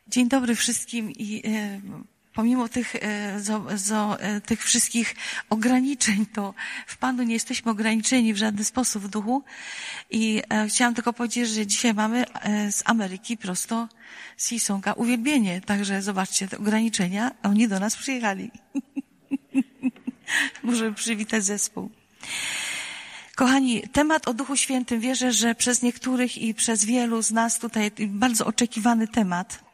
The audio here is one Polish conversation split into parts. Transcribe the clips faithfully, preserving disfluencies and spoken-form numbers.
Dzień dobry wszystkim i e, pomimo tych, e, zo, zo, e, tych wszystkich ograniczeń, to w Panu nie jesteśmy ograniczeni w żaden sposób w duchu i e, chciałam tylko powiedzieć, że dzisiaj mamy e, z Ameryki prosto z Hisonga uwielbienie, także zobaczcie te ograniczenia, a oni do nas przyjechali. Możemy przywitać zespół. Kochani, temat o Duchu Świętym, wierzę, że przez niektórych i przez wielu z nas tutaj bardzo oczekiwany temat.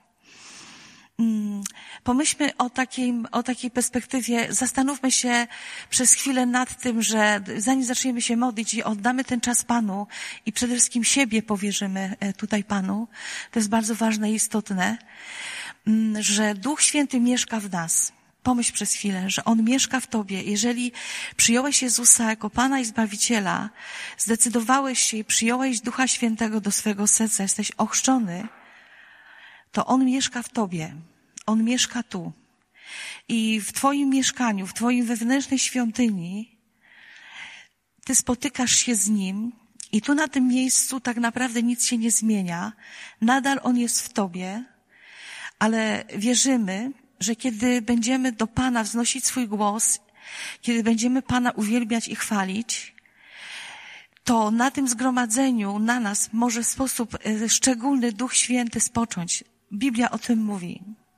Pomyślmy o takiej, o takiej perspektywie, zastanówmy się przez chwilę nad tym, że zanim zaczniemy się modlić i oddamy ten czas Panu i przede wszystkim siebie powierzymy tutaj Panu, to jest bardzo ważne i istotne, że Duch Święty mieszka w nas. Pomyśl przez chwilę, że On mieszka w tobie. Jeżeli przyjąłeś Jezusa jako Pana i Zbawiciela, zdecydowałeś się i przyjąłeś Ducha Świętego do swojego serca, jesteś ochrzczony, to On mieszka w tobie. On mieszka tu. I w twoim mieszkaniu, w twoim wewnętrznej świątyni, ty spotykasz się z Nim i tu na tym miejscu tak naprawdę nic się nie zmienia. Nadal On jest w tobie, ale wierzymy, że kiedy będziemy do Pana wznosić swój głos, kiedy będziemy Pana uwielbiać i chwalić, to na tym zgromadzeniu na nas może w sposób szczególny Duch Święty spocząć. Biblia o tym mówi.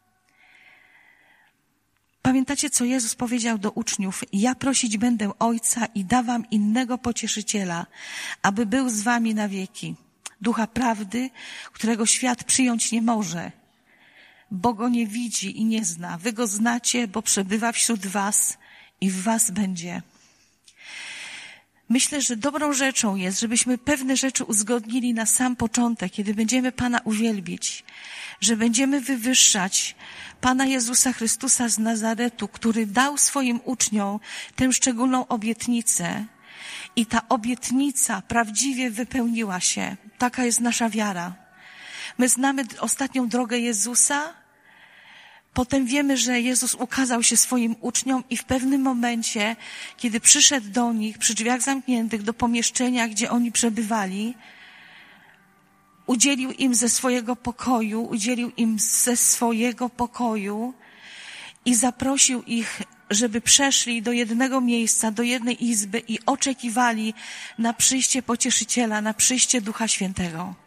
Pamiętacie, co Jezus powiedział do uczniów? Ja prosić będę Ojca i da wam innego pocieszyciela, aby był z wami na wieki. Ducha prawdy, którego świat przyjąć nie może, bo go nie widzi i nie zna. Wy go znacie, bo przebywa wśród was i w was będzie. Myślę, że dobrą rzeczą jest, żebyśmy pewne rzeczy uzgodnili na sam początek, kiedy będziemy Pana uwielbić, że będziemy wywyższać Pana Jezusa Chrystusa z Nazaretu, który dał swoim uczniom tę szczególną obietnicę i ta obietnica prawdziwie wypełniła się. Taka jest nasza wiara. My znamy ostatnią drogę Jezusa, potem wiemy, że Jezus ukazał się swoim uczniom i w pewnym momencie, kiedy przyszedł do nich przy drzwiach zamkniętych do pomieszczenia, gdzie oni przebywali, udzielił im ze swojego pokoju, udzielił im ze swojego pokoju i zaprosił ich, żeby przeszli do jednego miejsca, do jednej izby i oczekiwali na przyjście Pocieszyciela, na przyjście Ducha Świętego.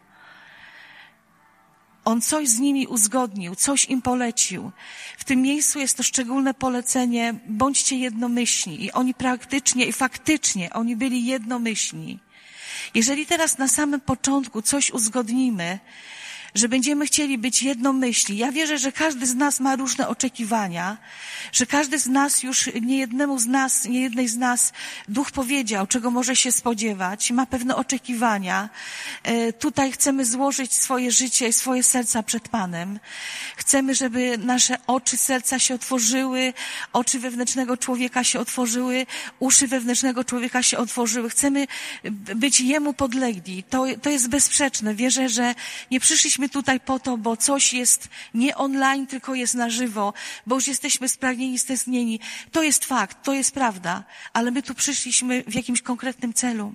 On coś z nimi uzgodnił, coś im polecił. W tym miejscu jest to szczególne polecenie, bądźcie jednomyślni. I oni praktycznie i faktycznie, oni byli jednomyślni. Jeżeli teraz na samym początku coś uzgodnimy, że będziemy chcieli być jednomyślni. Ja wierzę, że każdy z nas ma różne oczekiwania, że każdy z nas już, niejednemu z nas, niejednej z nas Duch powiedział, czego może się spodziewać, ma pewne oczekiwania. E, tutaj chcemy złożyć swoje życie i swoje serca przed Panem. Chcemy, żeby nasze oczy serca się otworzyły, oczy wewnętrznego człowieka się otworzyły, uszy wewnętrznego człowieka się otworzyły. Chcemy być Jemu podlegli. To, to jest bezsprzeczne. Wierzę, że nie przyszliśmy tutaj po to, bo coś jest nie online, tylko jest na żywo, bo już jesteśmy spragnieni, stęsknieni. To jest fakt, to jest prawda, ale my tu przyszliśmy w jakimś konkretnym celu.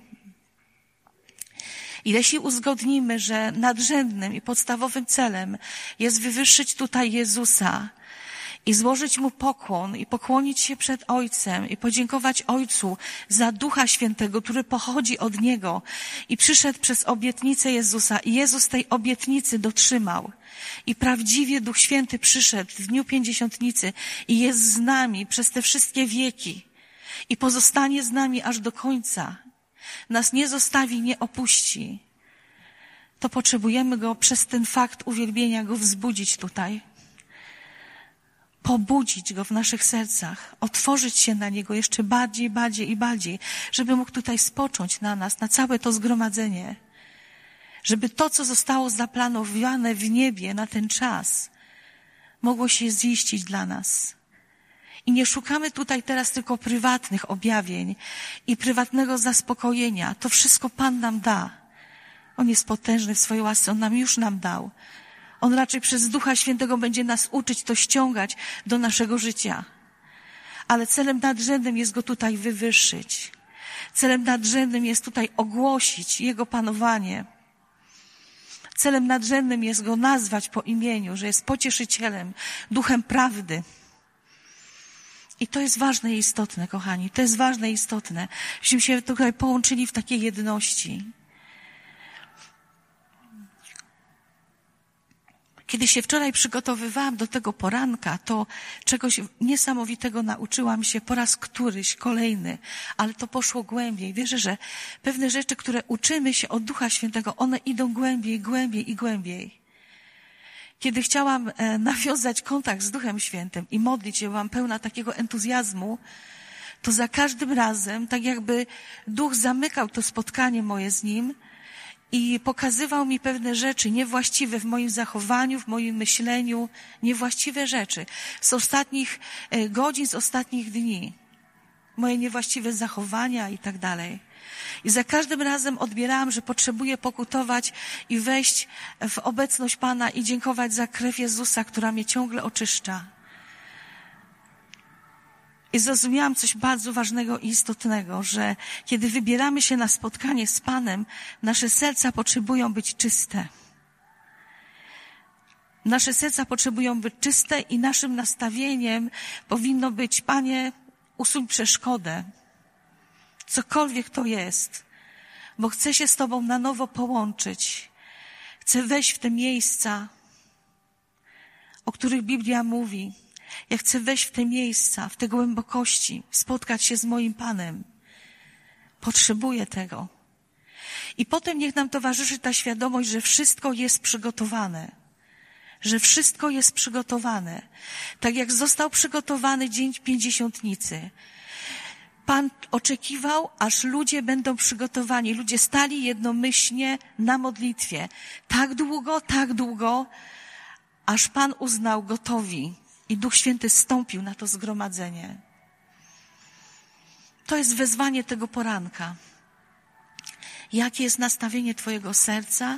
I jeśli uzgodnimy, że nadrzędnym i podstawowym celem jest wywyższyć tutaj Jezusa i złożyć Mu pokłon i pokłonić się przed Ojcem i podziękować Ojcu za Ducha Świętego, który pochodzi od Niego i przyszedł przez obietnicę Jezusa i Jezus tej obietnicy dotrzymał. I prawdziwie Duch Święty przyszedł w dniu Pięćdziesiątnicy i jest z nami przez te wszystkie wieki i pozostanie z nami aż do końca. Nas nie zostawi, nie opuści. To potrzebujemy Go przez ten fakt uwielbienia Go wzbudzić tutaj. Pobudzić Go w naszych sercach, otworzyć się na Niego jeszcze bardziej, bardziej i bardziej, żeby mógł tutaj spocząć na nas, na całe to zgromadzenie. Żeby to, co zostało zaplanowane w niebie na ten czas, mogło się ziścić dla nas. I nie szukamy tutaj teraz tylko prywatnych objawień i prywatnego zaspokojenia. To wszystko Pan nam da. On jest potężny w swojej łasce, On nam już nam dał. On raczej przez Ducha Świętego będzie nas uczyć, to ściągać do naszego życia. Ale celem nadrzędnym jest Go tutaj wywyższyć. Celem nadrzędnym jest tutaj ogłosić Jego panowanie. Celem nadrzędnym jest Go nazwać po imieniu, że jest pocieszycielem, duchem prawdy. I to jest ważne i istotne, kochani. To jest ważne i istotne, żebyśmy się tutaj połączyli w takiej jedności. Kiedy się wczoraj przygotowywałam do tego poranka, to czegoś niesamowitego nauczyłam się po raz któryś, kolejny, ale to poszło głębiej. Wierzę, że pewne rzeczy, które uczymy się od Ducha Świętego, one idą głębiej, głębiej i głębiej. Kiedy chciałam nawiązać kontakt z Duchem Świętym i modlić się, byłam pełna takiego entuzjazmu, to za każdym razem, tak jakby Duch zamykał to spotkanie moje z Nim i pokazywał mi pewne rzeczy niewłaściwe w moim zachowaniu, w moim myśleniu, niewłaściwe rzeczy z ostatnich godzin, z ostatnich dni. Moje niewłaściwe zachowania i tak dalej. I za każdym razem odbierałam, że potrzebuję pokutować i wejść w obecność Pana i dziękować za krew Jezusa, która mnie ciągle oczyszcza. I zrozumiałam coś bardzo ważnego i istotnego, że kiedy wybieramy się na spotkanie z Panem, nasze serca potrzebują być czyste. Nasze serca potrzebują być czyste i naszym nastawieniem powinno być: Panie, usuń przeszkodę. Cokolwiek to jest, bo chcę się z Tobą na nowo połączyć. Chcę wejść w te miejsca, o których Biblia mówi. Ja chcę wejść w te miejsca, w te głębokości, spotkać się z moim Panem. Potrzebuję tego. I potem niech nam towarzyszy ta świadomość, że wszystko jest przygotowane. Że wszystko jest przygotowane. Tak jak został przygotowany Dzień Pięćdziesiątnicy. Pan oczekiwał, aż ludzie będą przygotowani. Ludzie stali jednomyślnie na modlitwie. Tak długo, tak długo, aż Pan uznał gotowi. I Duch Święty zstąpił na to zgromadzenie. To jest wezwanie tego poranka. Jakie jest nastawienie Twojego serca?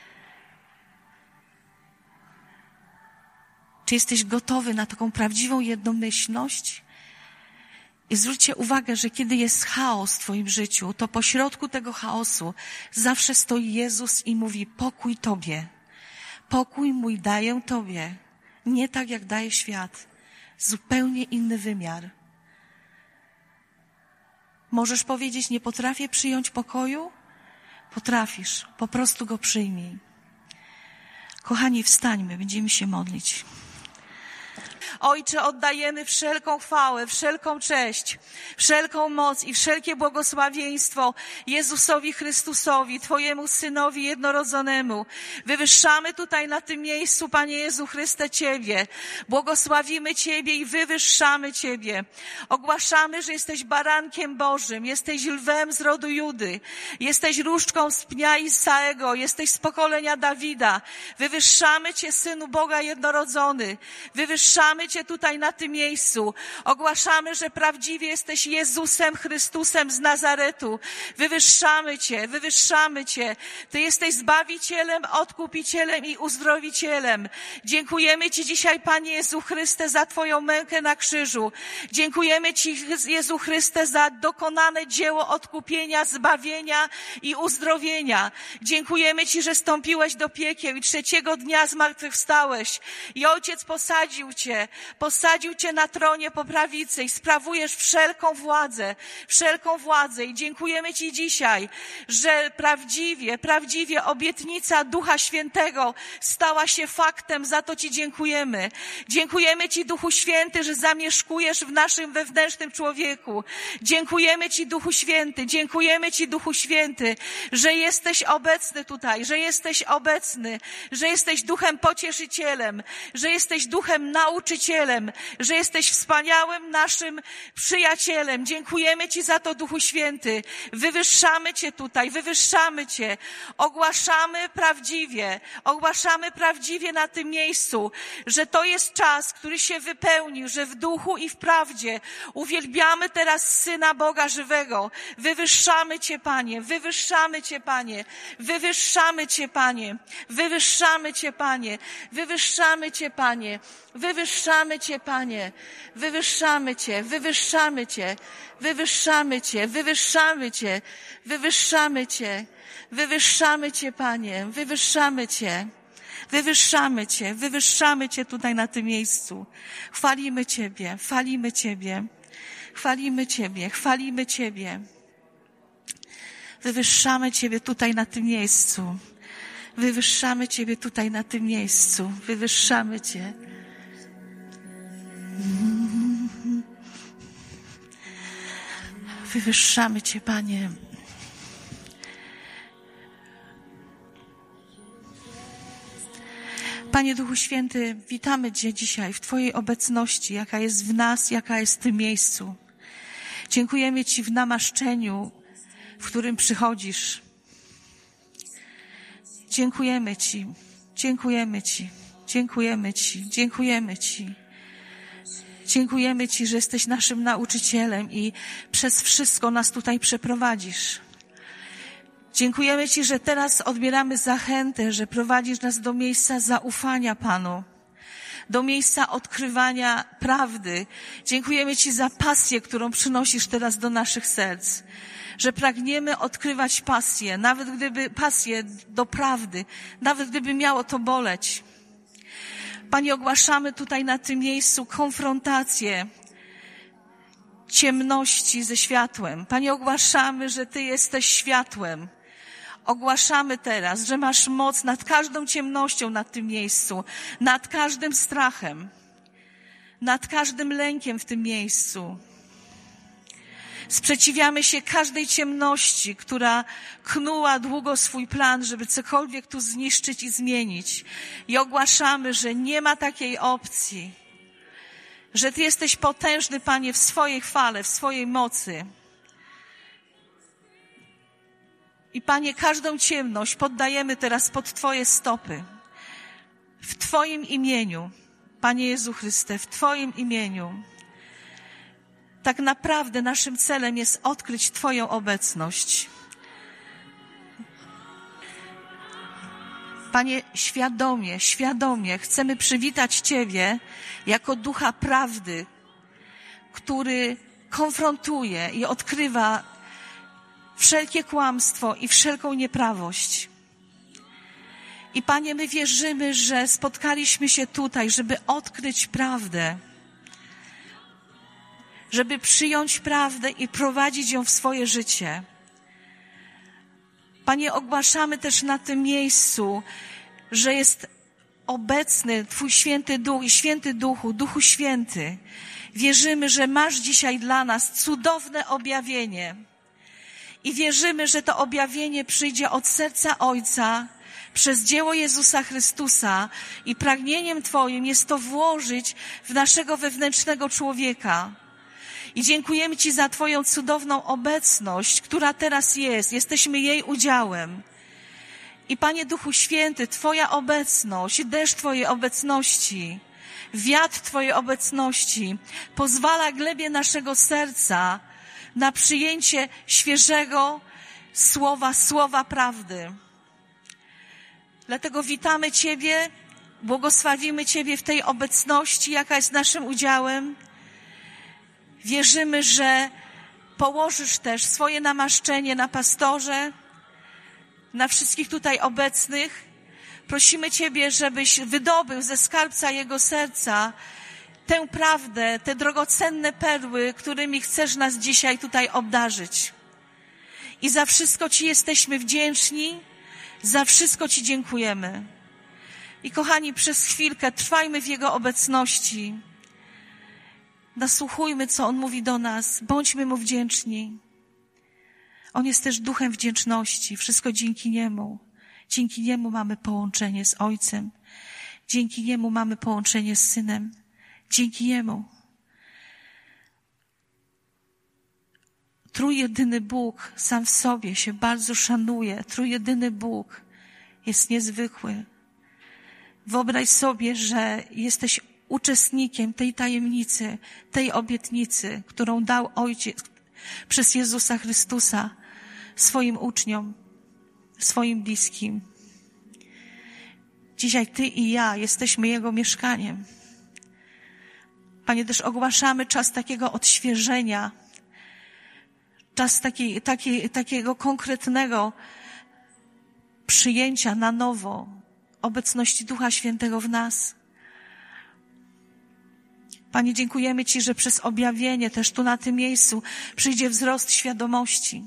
Czy jesteś gotowy na taką prawdziwą jednomyślność? I zwróćcie uwagę, że kiedy jest chaos w Twoim życiu, to pośrodku tego chaosu zawsze stoi Jezus i mówi: pokój Tobie. Pokój mój daję Tobie. Nie tak, jak daje świat. Zupełnie inny wymiar. Możesz powiedzieć: nie potrafię przyjąć pokoju? Potrafisz. Po prostu go przyjmij. Kochani, wstańmy, będziemy się modlić. Ojcze, oddajemy wszelką chwałę, wszelką cześć, wszelką moc i wszelkie błogosławieństwo Jezusowi Chrystusowi, Twojemu Synowi jednorodzonemu. Wywyższamy tutaj na tym miejscu, Panie Jezu Chryste, Ciebie. Błogosławimy Ciebie i wywyższamy Ciebie. Ogłaszamy, że jesteś barankiem Bożym, jesteś lwem z rodu Judy, jesteś różdżką z pnia Isaego, jesteś z pokolenia Dawida. Wywyższamy Cię, Synu Boga jednorodzony. Wywyższamy Cię tutaj na tym miejscu. Ogłaszamy, że prawdziwie jesteś Jezusem Chrystusem z Nazaretu. Wywyższamy Cię, wywyższamy Cię. Ty jesteś Zbawicielem, Odkupicielem i Uzdrowicielem. Dziękujemy Ci dzisiaj, Panie Jezu Chryste, za Twoją mękę na krzyżu. Dziękujemy Ci, Jezu Chryste, za dokonane dzieło odkupienia, zbawienia i uzdrowienia. Dziękujemy Ci, że stąpiłeś do piekieł i trzeciego dnia zmartwychwstałeś. I Ojciec posadził Cię, posadził Cię na tronie po prawicy i sprawujesz wszelką władzę, wszelką władzę. I dziękujemy Ci dzisiaj, że prawdziwie, prawdziwie obietnica Ducha Świętego stała się faktem. Za to Ci dziękujemy. Dziękujemy Ci, Duchu Święty, że zamieszkujesz w naszym wewnętrznym człowieku. Dziękujemy Ci, Duchu Święty, dziękujemy Ci, Duchu Święty, że jesteś obecny tutaj, że jesteś obecny, że jesteś Duchem Pocieszycielem, że jesteś Duchem Nauczycielem, że jesteś wspaniałym naszym przyjacielem. Dziękujemy Ci za to, Duchu Święty. Wywyższamy Cię tutaj, wywyższamy Cię. Ogłaszamy prawdziwie, ogłaszamy prawdziwie na tym miejscu, że to jest czas, który się wypełnił, że w duchu i w prawdzie uwielbiamy teraz Syna Boga żywego. Wywyższamy Cię, Panie, wywyższamy Cię, Panie, wywyższamy Cię, Panie, wywyższamy Cię, Panie, wywyższamy Cię, Panie, wywyższamy wywyższamy Cię, Panie, wywyższamy Cię, wywyższamy Cię, wywyższamy Cię, wywyższamy Cię, wywyższamy Cię, wywyższamy Cię, Panie, wywyższamy Cię, wywyższamy Cię, wywyższamy Cię tutaj na tym miejscu. Chwalimy Ciebie, chwalimy Ciebie, chwalimy Ciebie, chwalimy Ciebie. Wywyższamy Ciebie tutaj na tym miejscu. Wywyższamy Ciebie tutaj na tym miejscu. Wywyższamy Cię. Wywyższamy Cię, Panie. Panie Duchu Święty, witamy Cię dzisiaj w Twojej obecności, jaka jest w nas, jaka jest w tym miejscu. Dziękujemy Ci w namaszczeniu, w którym przychodzisz. Dziękujemy Ci, dziękujemy Ci, dziękujemy Ci, dziękujemy Ci. Dziękujemy Ci, że jesteś naszym nauczycielem i przez wszystko nas tutaj przeprowadzisz. Dziękujemy Ci, że teraz odbieramy zachętę, że prowadzisz nas do miejsca zaufania Panu, do miejsca odkrywania prawdy. Dziękujemy Ci za pasję, którą przynosisz teraz do naszych serc, że pragniemy odkrywać pasję, nawet gdyby pasję do prawdy, nawet gdyby miało to boleć. Panie, ogłaszamy tutaj na tym miejscu konfrontację ciemności ze światłem. Panie, ogłaszamy, że Ty jesteś światłem. Ogłaszamy teraz, że masz moc nad każdą ciemnością na tym miejscu, nad każdym strachem, nad każdym lękiem w tym miejscu. Sprzeciwiamy się każdej ciemności, która knuła długo swój plan, żeby cokolwiek tu zniszczyć i zmienić. I ogłaszamy, że nie ma takiej opcji, że Ty jesteś potężny, Panie, w swojej chwale, w swojej mocy. I Panie, każdą ciemność poddajemy teraz pod Twoje stopy. W Twoim imieniu, Panie Jezu Chryste, w Twoim imieniu. Tak naprawdę naszym celem jest odkryć Twoją obecność. Panie, świadomie, świadomie chcemy przywitać Ciebie jako Ducha Prawdy, który konfrontuje i odkrywa wszelkie kłamstwo i wszelką nieprawość. I Panie, my wierzymy, że spotkaliśmy się tutaj, żeby odkryć prawdę, żeby przyjąć prawdę i prowadzić ją w swoje życie. Panie, ogłaszamy też na tym miejscu, że jest obecny Twój Święty Duch i Święty Duchu, Duchu Święty. Wierzymy, że masz dzisiaj dla nas cudowne objawienie. I wierzymy, że to objawienie przyjdzie od serca Ojca przez dzieło Jezusa Chrystusa i pragnieniem Twoim jest to włożyć w naszego wewnętrznego człowieka. I dziękujemy Ci za Twoją cudowną obecność, która teraz jest. Jesteśmy jej udziałem. I Panie Duchu Święty, Twoja obecność, deszcz Twojej obecności, wiatr Twojej obecności pozwala glebie naszego serca na przyjęcie świeżego słowa, słowa prawdy. Dlatego witamy Ciebie, błogosławimy Ciebie w tej obecności, jaka jest naszym udziałem. Wierzymy, że położysz też swoje namaszczenie na pastorze, na wszystkich tutaj obecnych. Prosimy Ciebie, żebyś wydobył ze skarbca jego serca tę prawdę, te drogocenne perły, którymi chcesz nas dzisiaj tutaj obdarzyć. I za wszystko Ci jesteśmy wdzięczni, za wszystko Ci dziękujemy. I kochani, przez chwilkę trwajmy w Jego obecności. Nasłuchujmy, co On mówi do nas. Bądźmy Mu wdzięczni. On jest też duchem wdzięczności. Wszystko dzięki Niemu. Dzięki Niemu mamy połączenie z Ojcem. Dzięki Niemu mamy połączenie z Synem. Dzięki Niemu. Trójjedyny Bóg sam w sobie się bardzo szanuje. Trójjedyny Bóg jest niezwykły. Wyobraź sobie, że jesteś uczestnikiem tej tajemnicy, tej obietnicy, którą dał Ojciec przez Jezusa Chrystusa swoim uczniom, swoim bliskim. Dzisiaj Ty i ja jesteśmy Jego mieszkaniem. Panie, też ogłaszamy czas takiego odświeżenia, czas taki, taki, takiego konkretnego przyjęcia na nowo obecności Ducha Świętego w nas. Panie, dziękujemy Ci, że przez objawienie też tu na tym miejscu przyjdzie wzrost świadomości.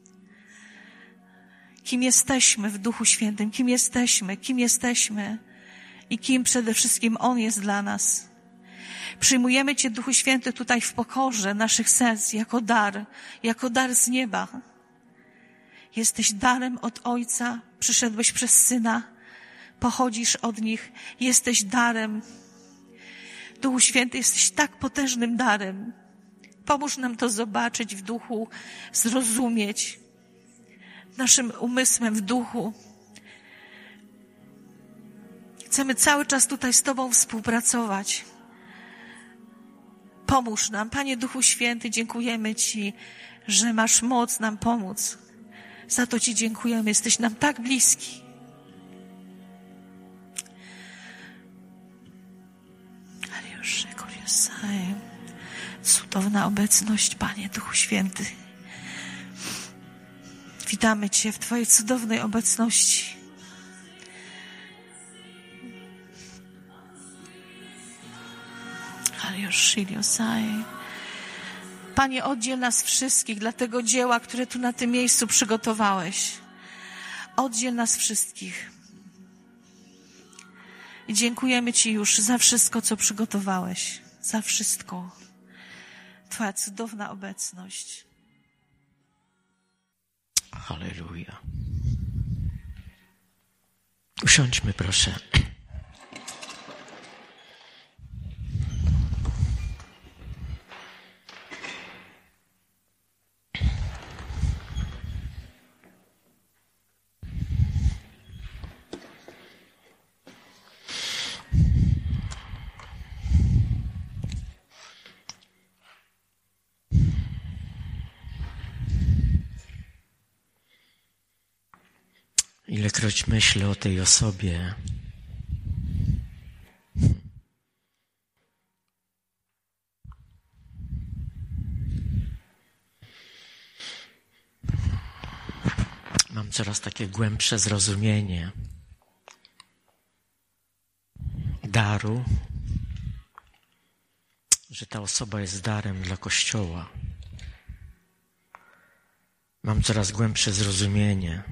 Kim jesteśmy w Duchu Świętym, kim jesteśmy, kim jesteśmy i kim przede wszystkim On jest dla nas. Przyjmujemy Cię, Duchu Święty, tutaj w pokorze naszych serc jako dar, jako dar z nieba. Jesteś darem od Ojca, przyszedłeś przez Syna, pochodzisz od nich, jesteś darem. Duchu Święty, jesteś tak potężnym darem. Pomóż nam to zobaczyć w duchu, zrozumieć naszym umysłem w duchu. Chcemy cały czas tutaj z Tobą współpracować. Pomóż nam. Panie Duchu Święty, dziękujemy Ci, że masz moc nam pomóc. Za to Ci dziękujemy. Jesteś nam tak bliski. Cudowna obecność, Panie Duchu Święty. Witamy Cię w Twojej cudownej obecności. Panie, oddziel nas wszystkich dla tego dzieła, które tu na tym miejscu przygotowałeś. Oddziel nas wszystkich. I dziękujemy Ci już za wszystko, co przygotowałeś. Za wszystko. Twoja cudowna obecność. Halleluja. Usiądźmy, proszę. Ilekroć myślę o tej osobie, mam coraz takie głębsze zrozumienie daru, że ta osoba jest darem dla Kościoła. Mam coraz głębsze zrozumienie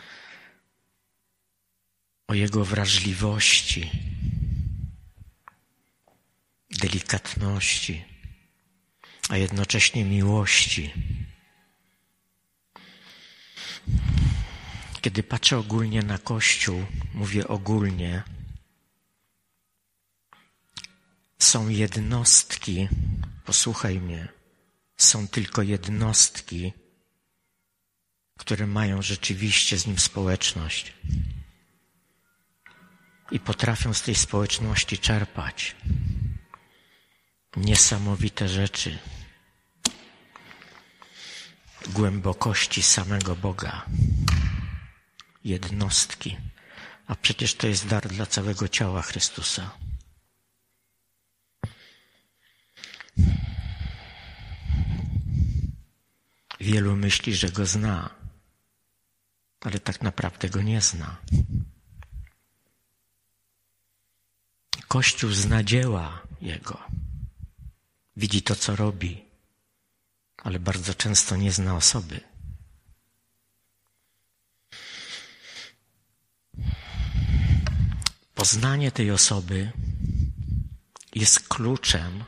o jego wrażliwości, delikatności, a jednocześnie miłości. Kiedy patrzę ogólnie na Kościół, mówię ogólnie, są jednostki, posłuchaj mnie, są tylko jednostki, które mają rzeczywiście z nim społeczność. I potrafią z tej społeczności czerpać niesamowite rzeczy, głębokości samego Boga, jednostki, a przecież to jest dar dla całego ciała Chrystusa. Wielu myśli, że Go zna, ale tak naprawdę Go nie zna. Kościół zna dzieła Jego, widzi to, co robi, ale bardzo często nie zna osoby. Poznanie tej osoby jest kluczem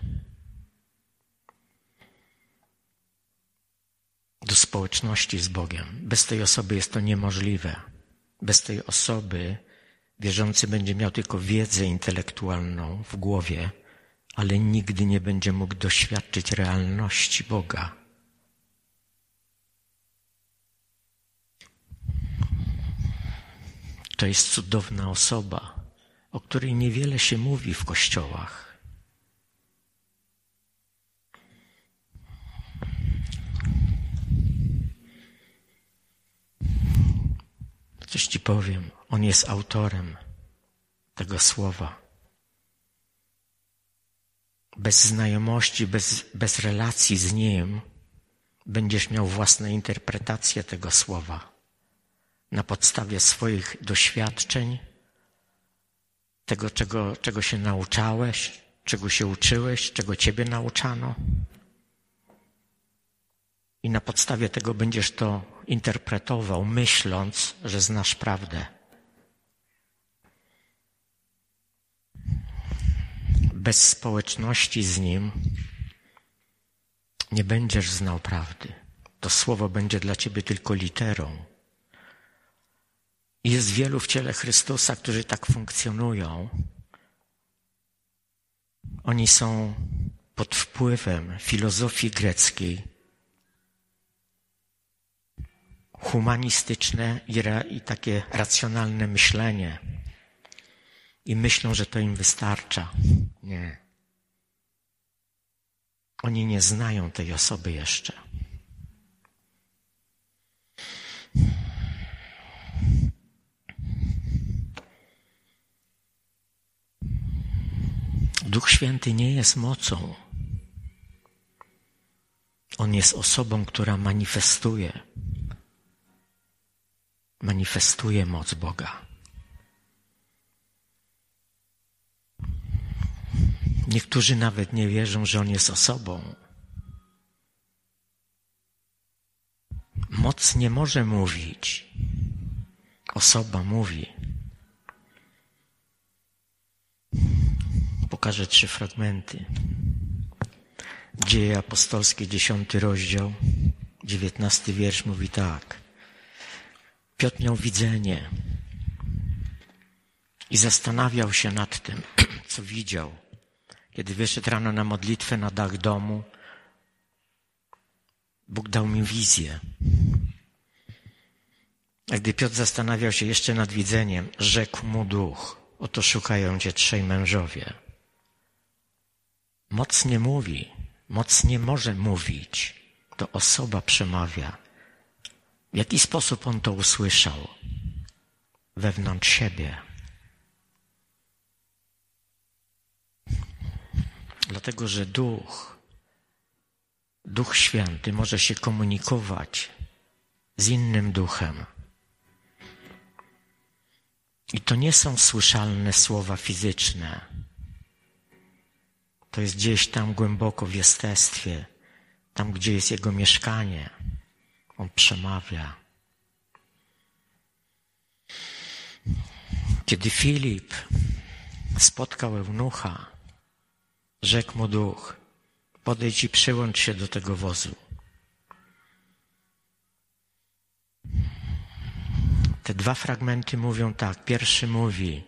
do społeczności z Bogiem. Bez tej osoby jest to niemożliwe. Bez tej osoby wierzący będzie miał tylko wiedzę intelektualną w głowie, ale nigdy nie będzie mógł doświadczyć realności Boga. To jest cudowna osoba, o której niewiele się mówi w kościołach. Coś ci powiem, on jest autorem tego słowa. bez znajomości, bez, bez relacji z Nim będziesz miał własne interpretacje tego słowa na podstawie swoich doświadczeń, tego, czego, czego się nauczałeś, czego się uczyłeś, czego Ciebie nauczano. I na podstawie tego będziesz to interpretował, myśląc, że znasz prawdę. Bez społeczności z Nim nie będziesz znał prawdy. To słowo będzie dla Ciebie tylko literą. I jest wielu w ciele Chrystusa, którzy tak funkcjonują. Oni są pod wpływem filozofii greckiej, humanistyczne i, ra, i takie racjonalne myślenie. I myślą, że to im wystarcza. Nie. Oni nie znają tej osoby jeszcze. Duch Święty nie jest mocą. On jest osobą, która manifestuje. Manifestuje moc Boga. Niektórzy nawet nie wierzą, że On jest osobą. Moc nie może mówić. Osoba mówi. Pokażę trzy fragmenty. Dzieje apostolskie, dziesiąty rozdział, dziewiętnasty wiersz mówi tak. Piotr miał widzenie i zastanawiał się nad tym, co widział. Kiedy wyszedł rano na modlitwę na dach domu, Bóg dał mi wizję. A gdy Piotr zastanawiał się jeszcze nad widzeniem, rzekł mu Duch, oto szukają cię trzej mężowie. Moc nie mówi, moc nie może mówić, to osoba przemawia. W jaki sposób on to usłyszał? Wewnątrz siebie. Dlatego, że Duch, Duch Święty może się komunikować z innym duchem. I to nie są słyszalne słowa fizyczne. To jest gdzieś tam głęboko w jestestwie, tam gdzie jest Jego mieszkanie. On przemawia. Kiedy Filip spotkał eunucha, rzekł mu Duch, podejdź i przyłącz się do tego wozu. Te dwa fragmenty mówią tak. Pierwszy mówi,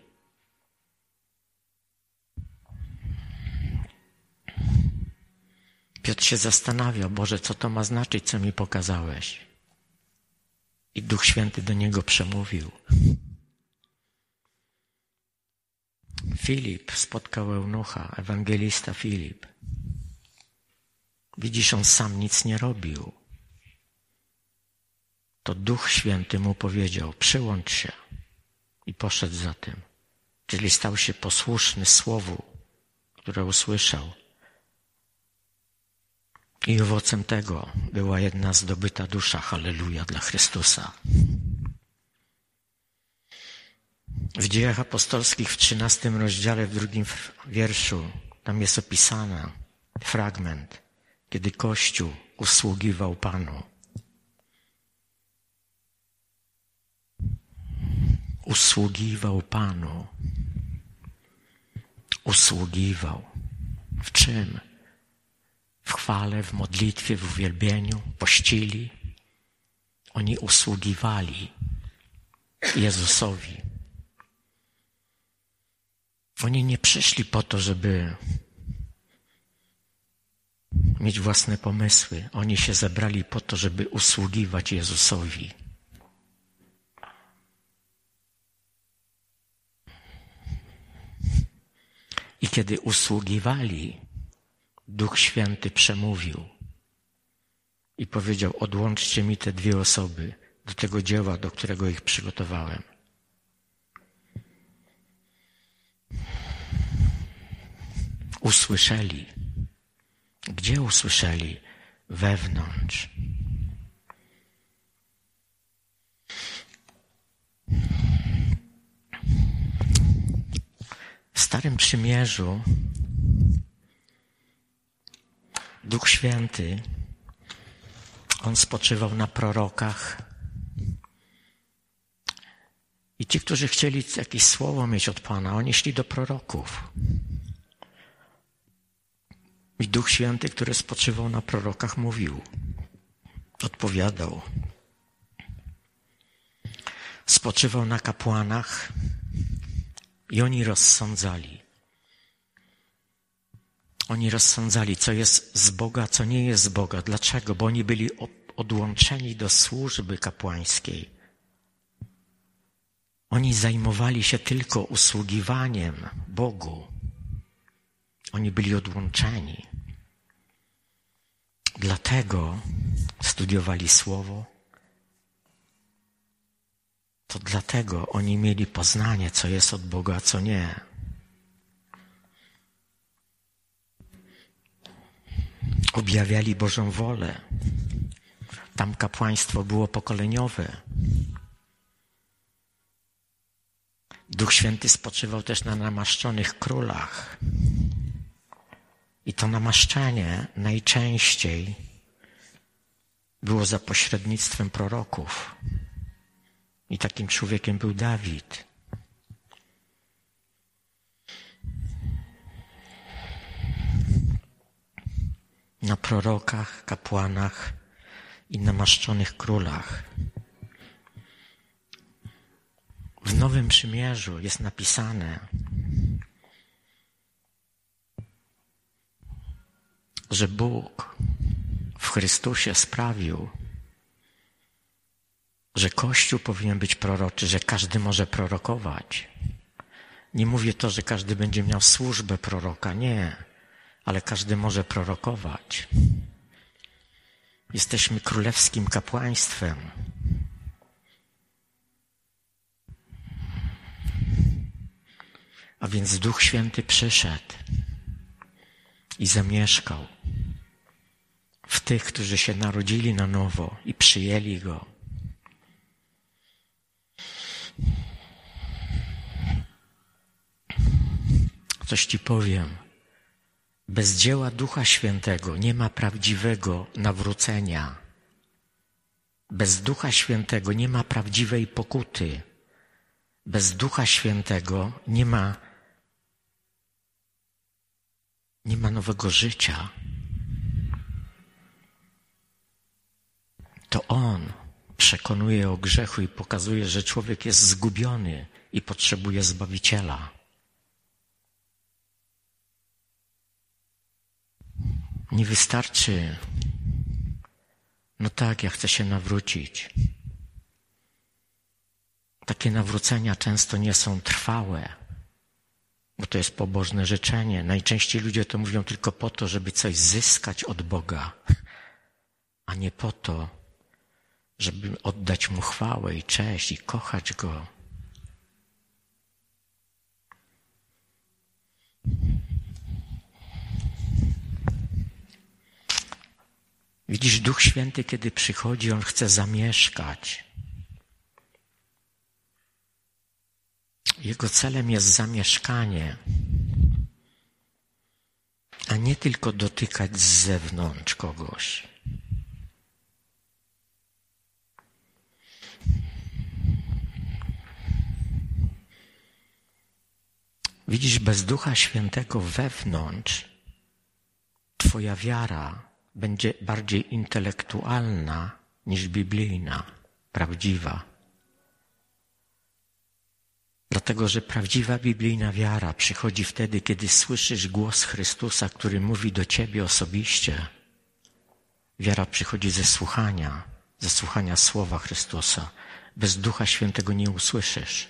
Piotr się zastanawia, Boże, co to ma znaczyć, co mi pokazałeś? I Duch Święty do niego przemówił. Filip spotkał eunucha, ewangelista Filip. Widzisz, on sam nic nie robił. To Duch Święty mu powiedział, przyłącz się i poszedł za tym. Czyli stał się posłuszny słowu, które usłyszał. I owocem tego była jedna zdobyta dusza, halleluja, dla Chrystusa. W Dziejach Apostolskich w trzynastym rozdziale, w drugim wierszu, tam jest opisany fragment, kiedy Kościół usługiwał Panu. Usługiwał Panu. Usługiwał. W czym? W chwale, w modlitwie, w uwielbieniu, pościli. Oni usługiwali Jezusowi. Oni nie przyszli po to, żeby mieć własne pomysły. Oni się zebrali po to, żeby usługiwać Jezusowi. I kiedy usługiwali, Duch Święty przemówił i powiedział, odłączcie mi te dwie osoby do tego dzieła, do którego ich przygotowałem. Usłyszeli. Gdzie usłyszeli? Wewnątrz. W Starym Przymierzu Duch Święty, On spoczywał na prorokach. I ci, którzy chcieli jakieś słowo mieć od Pana, oni szli do proroków. I Duch Święty, który spoczywał na prorokach, mówił, odpowiadał. Spoczywał na kapłanach i oni rozsądzali. Oni rozsądzali, co jest z Boga, co nie jest z Boga. Dlaczego? Bo oni byli odłączeni do służby kapłańskiej. Oni zajmowali się tylko usługiwaniem Bogu. Oni byli odłączeni. Dlatego studiowali Słowo. To dlatego oni mieli poznanie, co jest od Boga, a co nie. Objawiali Bożą wolę. Tam kapłaństwo było pokoleniowe. Duch Święty spoczywał też na namaszczonych królach. I to namaszczenie najczęściej było za pośrednictwem proroków. I takim człowiekiem był Dawid. Na prorokach, kapłanach i namaszczonych królach. W Nowym Przymierzu jest napisane, że Bóg w Chrystusie sprawił, że Kościół powinien być proroczy, że każdy może prorokować. Nie mówię to, że każdy będzie miał służbę proroka, nie, ale każdy może prorokować. Jesteśmy królewskim kapłaństwem. A więc Duch Święty przyszedł i zamieszkał w tych, którzy się narodzili na nowo i przyjęli Go. Coś Ci powiem. Bez dzieła Ducha Świętego nie ma prawdziwego nawrócenia. Bez Ducha Świętego nie ma prawdziwej pokuty. Bez Ducha Świętego nie ma, nie ma nowego życia. To On przekonuje o grzechu i pokazuje, że człowiek jest zgubiony i potrzebuje Zbawiciela. Nie wystarczy, no tak, ja chcę się nawrócić. Takie nawrócenia często nie są trwałe, bo to jest pobożne życzenie. Najczęściej ludzie to mówią tylko po to, żeby coś zyskać od Boga, a nie po to, żeby oddać Mu chwałę i cześć i kochać Go. Widzisz, Duch Święty, kiedy przychodzi, On chce zamieszkać. Jego celem jest zamieszkanie, a nie tylko dotykać z zewnątrz kogoś. Widzisz, bez Ducha Świętego wewnątrz Twoja wiara będzie bardziej intelektualna niż biblijna, prawdziwa. Dlatego, że prawdziwa biblijna wiara przychodzi wtedy, kiedy słyszysz głos Chrystusa, który mówi do ciebie osobiście. Wiara przychodzi ze słuchania, ze słuchania słowa Chrystusa. Bez Ducha Świętego nie usłyszysz.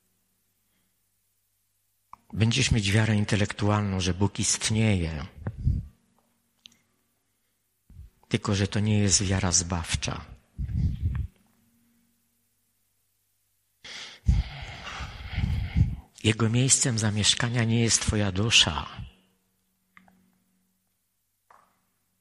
Będziesz mieć wiarę intelektualną, że Bóg istnieje. Tylko że to nie jest wiara zbawcza. Jego miejscem zamieszkania nie jest twoja dusza.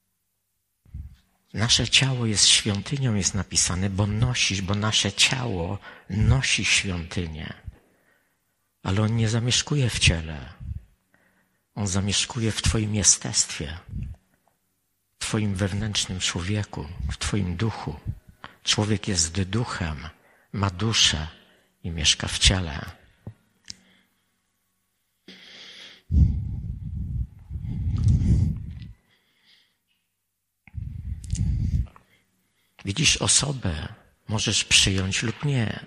Nasze ciało jest świątynią, jest napisane, bo nosisz, bo nasze ciało nosi świątynię. Ale on nie zamieszkuje w ciele. On zamieszkuje w twoim jestestwie, w twoim wewnętrznym człowieku, w twoim duchu. Człowiek jest duchem, ma duszę i mieszka w ciele. Widzisz, osobę możesz przyjąć lub nie.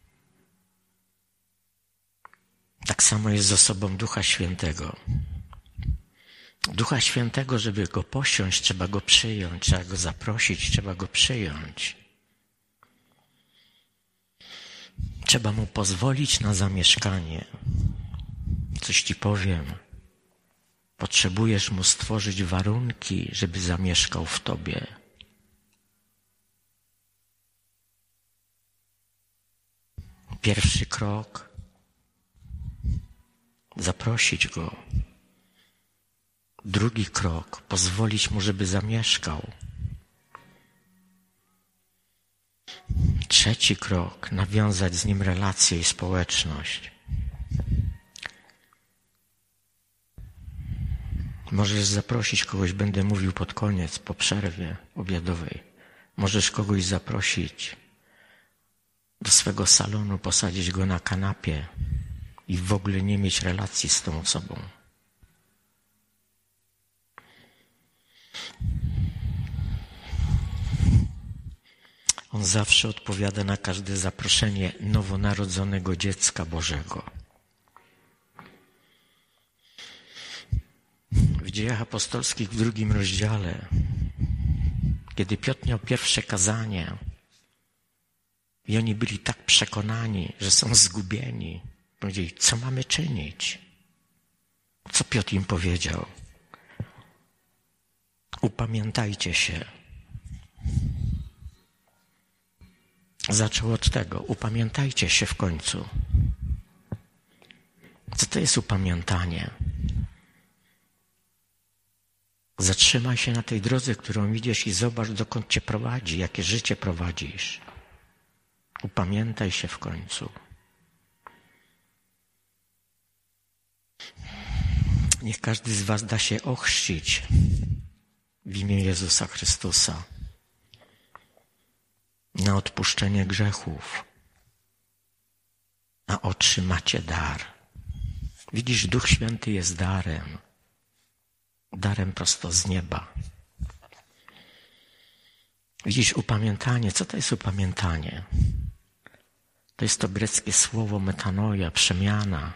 Tak samo jest z osobą Ducha Świętego. Ducha Świętego, żeby go posiąść, trzeba go przyjąć, trzeba go zaprosić, trzeba go przyjąć. Trzeba mu pozwolić na zamieszkanie. Coś ci powiem. Potrzebujesz mu stworzyć warunki, żeby zamieszkał w tobie. Pierwszy krok. Zaprosić go. Drugi krok. Pozwolić mu, żeby zamieszkał. Trzeci krok. Nawiązać z nim relację i społeczność. Możesz zaprosić kogoś, będę mówił pod koniec, po przerwie obiadowej. Możesz kogoś zaprosić do swego salonu, posadzić go na kanapie i w ogóle nie mieć relacji z tą osobą. On zawsze odpowiada na każde zaproszenie nowonarodzonego dziecka Bożego. W Dziejach Apostolskich w drugim rozdziale, kiedy Piotr miał pierwsze kazanie i oni byli tak przekonani, że są zgubieni, powiedzieli, co mamy czynić? Co Piotr im powiedział? Upamiętajcie się. Zaczął od tego, upamiętajcie się w końcu. Co to jest upamiętanie? Zatrzymaj się na tej drodze, którą idziesz i zobacz, dokąd cię prowadzi, jakie życie prowadzisz. Upamiętaj się w końcu. Niech każdy z was da się ochrzcić w imię Jezusa Chrystusa na odpuszczenie grzechów, a otrzymacie dar. Widzisz, Duch Święty jest darem. Darem prosto z nieba. Widzisz, upamiętanie. Co to jest upamiętanie? To jest to greckie słowo metanoia, przemiana.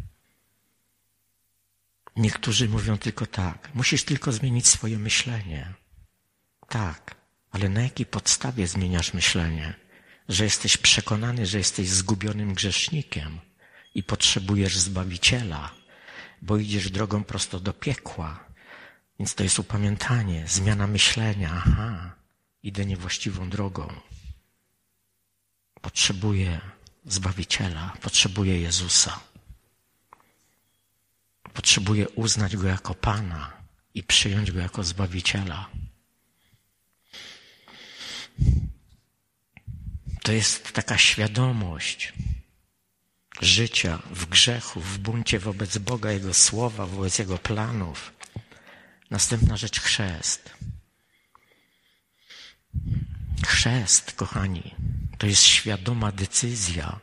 Niektórzy mówią tylko tak. Musisz tylko zmienić swoje myślenie. Tak, ale na jakiej podstawie zmieniasz myślenie? Że jesteś przekonany, że jesteś zgubionym grzesznikiem i potrzebujesz Zbawiciela, bo idziesz drogą prosto do piekła. Więc to jest upamiętanie, zmiana myślenia. Aha, idę niewłaściwą drogą. Potrzebuję Zbawiciela, potrzebuję Jezusa. Potrzebuję uznać Go jako Pana i przyjąć Go jako Zbawiciela. To jest taka świadomość życia w grzechu, w buncie wobec Boga, Jego słowa, wobec Jego planów. Następna rzecz, chrzest. Chrzest, kochani, to jest świadoma decyzja.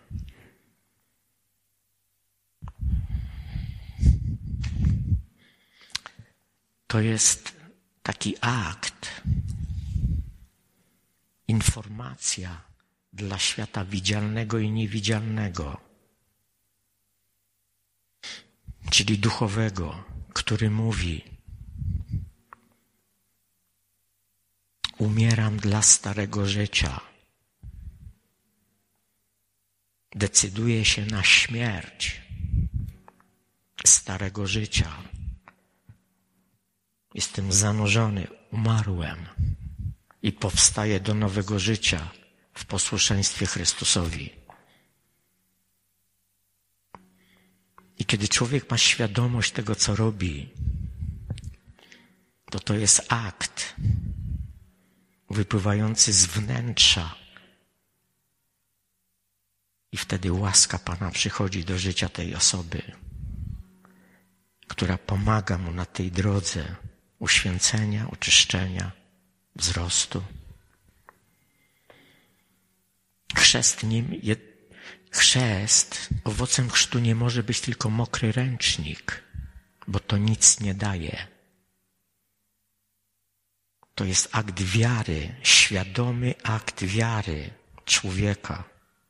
To jest taki akt, informacja dla świata widzialnego i niewidzialnego, czyli duchowego, który mówi: umieram dla starego życia. Decyduję się na śmierć starego życia. Jestem zanurzony, umarłem i powstaję do nowego życia w posłuszeństwie Chrystusowi. I kiedy człowiek ma świadomość tego, co robi, to to jest akt wypływający z wnętrza. I wtedy łaska Pana przychodzi do życia tej osoby, która pomaga mu na tej drodze uświęcenia, oczyszczenia, wzrostu. Chrzest, nie, chrzest, owocem chrztu nie może być tylko mokry ręcznik, bo to nic nie daje. To jest akt wiary, świadomy akt wiary człowieka.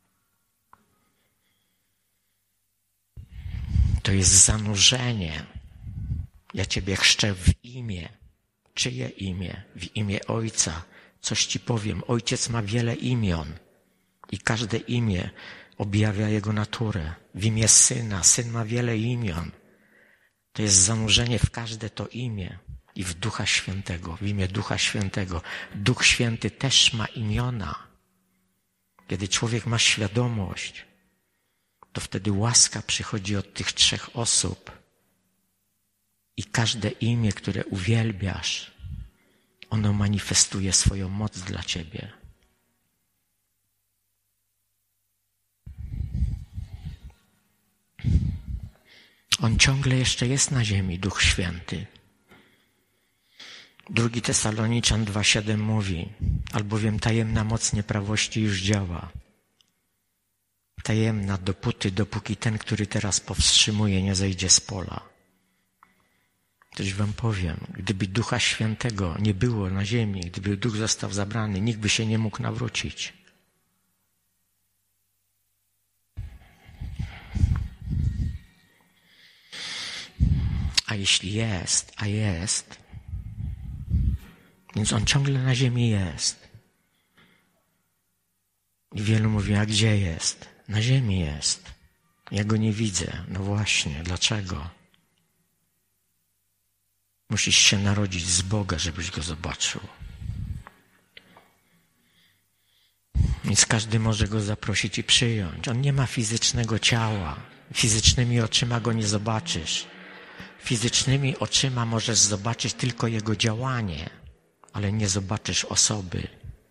To jest zanurzenie. Ja Ciebie chrzczę w imię. Czyje imię? W imię Ojca. Coś Ci powiem. Ojciec ma wiele imion i każde imię objawia Jego naturę. W imię Syna. Syn ma wiele imion. To jest zanurzenie w każde to imię i w Ducha Świętego. W imię Ducha Świętego. Duch Święty też ma imiona. Kiedy człowiek ma świadomość, to wtedy łaska przychodzi od tych trzech osób i każde imię, które uwielbiasz, ono manifestuje swoją moc dla Ciebie. On ciągle jeszcze jest na ziemi, Duch Święty. Drugi Tesaloniczan dwa siedem mówi, albowiem tajemna moc nieprawości już działa. Tajemna dopóty, dopóki ten, który teraz powstrzymuje, nie zejdzie z pola. Coś wam powiem, gdyby Ducha Świętego nie było na ziemi, gdyby Duch został zabrany, nikt by się nie mógł nawrócić. A jeśli jest, a jest, więc On ciągle na ziemi jest. I wielu mówi, a gdzie jest? Na ziemi jest. Ja Go nie widzę. No właśnie, dlaczego? Musisz się narodzić z Boga, żebyś Go zobaczył. Więc każdy może Go zaprosić i przyjąć. On nie ma fizycznego ciała. Fizycznymi oczyma Go nie zobaczysz. Fizycznymi oczyma możesz zobaczyć tylko Jego działanie, ale nie zobaczysz osoby.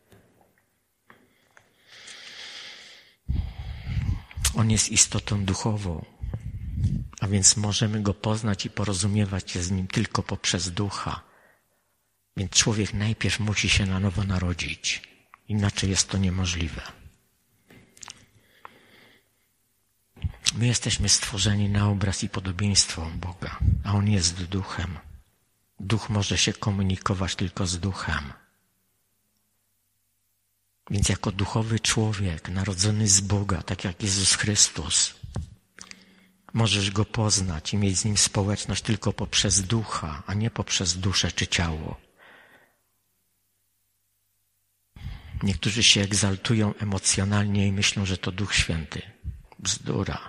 On jest istotą duchową, a więc możemy Go poznać i porozumiewać się z Nim tylko poprzez Ducha. Więc człowiek najpierw musi się na nowo narodzić, inaczej jest to niemożliwe. My jesteśmy stworzeni na obraz i podobieństwo Boga, a On jest Duchem. Duch może się komunikować tylko z Duchem. Więc jako duchowy człowiek, narodzony z Boga, tak jak Jezus Chrystus, możesz Go poznać i mieć z Nim społeczność tylko poprzez Ducha, a nie poprzez duszę czy ciało. Niektórzy się egzaltują emocjonalnie i myślą, że to Duch Święty. Bzdura.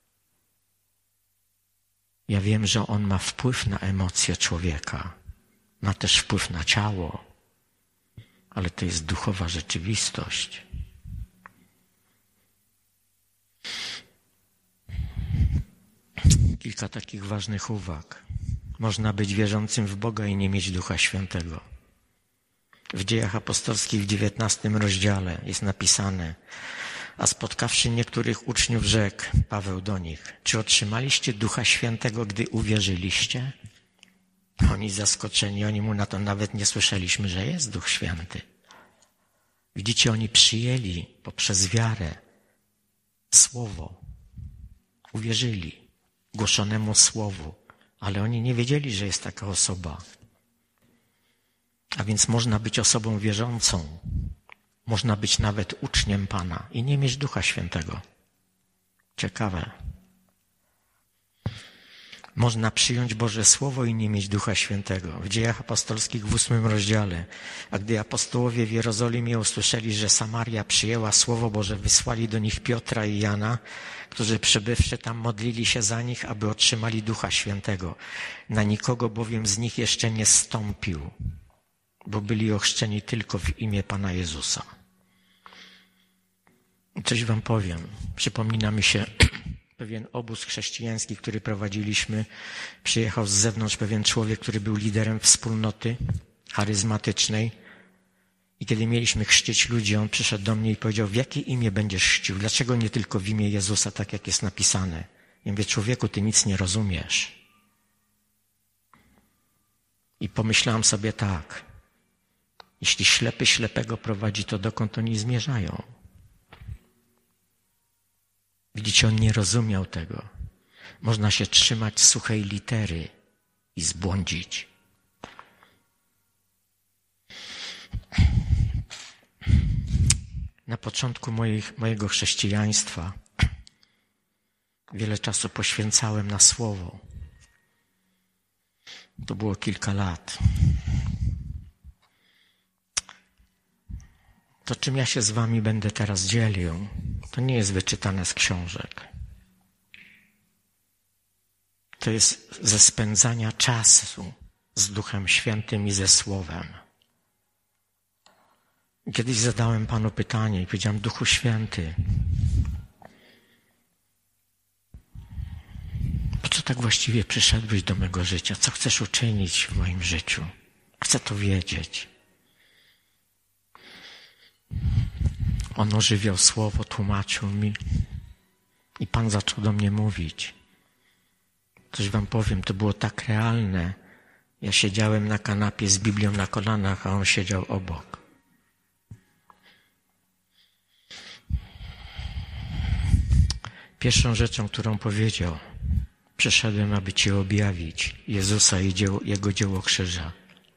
Ja wiem, że On ma wpływ na emocje człowieka, ma też wpływ na ciało, ale to jest duchowa rzeczywistość. Kilka takich ważnych uwag. Można być wierzącym w Boga i nie mieć Ducha Świętego. W Dziejach Apostolskich w dziewiętnastym rozdziale jest napisane: a spotkawszy niektórych uczniów, rzekł Paweł do nich: czy otrzymaliście Ducha Świętego, gdy uwierzyliście? Oni zaskoczeni, oni mu na to nawet nie słyszeliśmy, że jest Duch Święty. Widzicie, oni przyjęli poprzez wiarę Słowo. Uwierzyli głoszonemu Słowu, ale oni nie wiedzieli, że jest taka osoba. A więc można być osobą wierzącą, można być nawet uczniem Pana i nie mieć Ducha Świętego. Ciekawe. Można przyjąć Boże Słowo i nie mieć Ducha Świętego. W Dziejach Apostolskich w ósmym rozdziale. A gdy apostołowie w Jerozolimie usłyszeli, że Samaria przyjęła Słowo Boże, wysłali do nich Piotra i Jana, którzy przybywszy tam modlili się za nich, aby otrzymali Ducha Świętego. Na nikogo bowiem z nich jeszcze nie zstąpił, bo byli ochrzczeni tylko w imię Pana Jezusa. Coś wam powiem. Przypomina mi się pewien obóz chrześcijański, który prowadziliśmy. Przyjechał z zewnątrz pewien człowiek, który był liderem wspólnoty charyzmatycznej I kiedy mieliśmy chrzcić ludzi, on przyszedł do mnie i powiedział, w jakie imię będziesz chrzcił? Dlaczego nie tylko w imię Jezusa, tak jak jest napisane? Ja mówię, człowieku, ty nic nie rozumiesz. I pomyślałem sobie tak, jeśli ślepy ślepego prowadzi, to dokąd oni zmierzają? Widzicie, on nie rozumiał tego. Można się trzymać suchej litery i zbłądzić. Na początku moich, mojego chrześcijaństwa wiele czasu poświęcałem na słowo. To było kilka lat. To, czym ja się z wami będę teraz dzielił, to nie jest wyczytane z książek. To jest ze spędzania czasu z Duchem Świętym i ze Słowem. Kiedyś zadałem Panu pytanie i powiedziałem, Duchu Święty, po co tak właściwie przyszedłeś do mego życia? Co chcesz uczynić w moim życiu? Chcę to wiedzieć. On ożywiał słowo, tłumaczył mi i Pan zaczął do mnie mówić. Coś wam powiem, to było tak realne. Ja siedziałem na kanapie z Biblią na kolanach, a on siedział obok. Pierwszą rzeczą, którą powiedział, przyszedłem, aby ci objawić Jezusa i dzieło, Jego dzieło krzyża.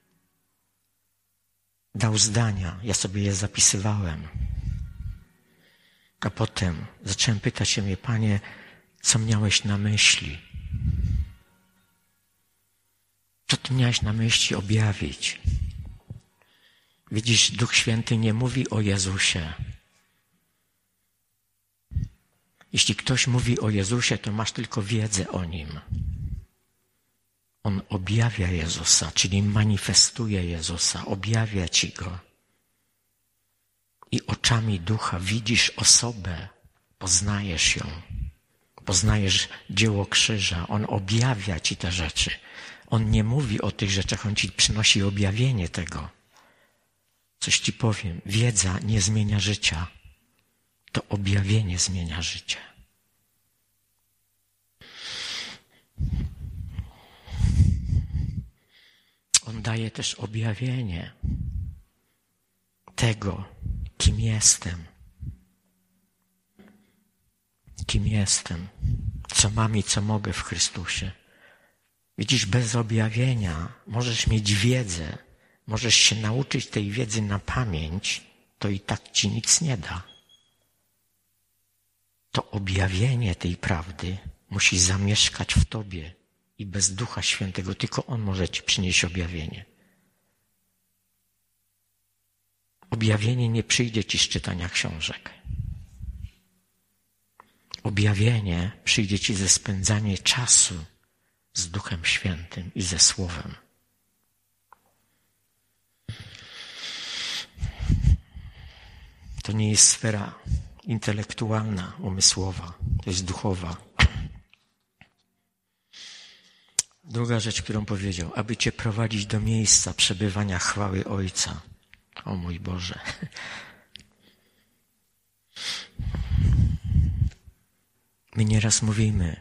Dał zdania, ja sobie je zapisywałem. A potem zacząłem pytać się mnie, Panie, co miałeś na myśli? Co Ty miałeś na myśli objawić? Widzisz, Duch Święty nie mówi o Jezusie. Jeśli ktoś mówi o Jezusie, to masz tylko wiedzę o Nim. On objawia Jezusa, czyli manifestuje Jezusa, objawia Ci Go. I oczami Ducha widzisz osobę, poznajesz ją, poznajesz dzieło krzyża. On objawia Ci te rzeczy. On nie mówi o tych rzeczach, On Ci przynosi objawienie tego. Coś Ci powiem, wiedza nie zmienia życia, to objawienie zmienia życie. On daje też objawienie tego, kim jestem. Kim jestem, co mam i co mogę w Chrystusie. Widzisz, bez objawienia możesz mieć wiedzę, możesz się nauczyć tej wiedzy na pamięć, to i tak ci nic nie da. To objawienie tej prawdy musi zamieszkać w tobie i bez Ducha Świętego tylko On może ci przynieść objawienie. Objawienie nie przyjdzie ci z czytania książek. Objawienie przyjdzie ci ze spędzania czasu z Duchem Świętym i ze Słowem. To nie jest sfera intelektualna, umysłowa, to jest duchowa. Druga rzecz, którą powiedział, aby Cię prowadzić do miejsca przebywania chwały Ojca. O mój Boże. My nieraz mówimy,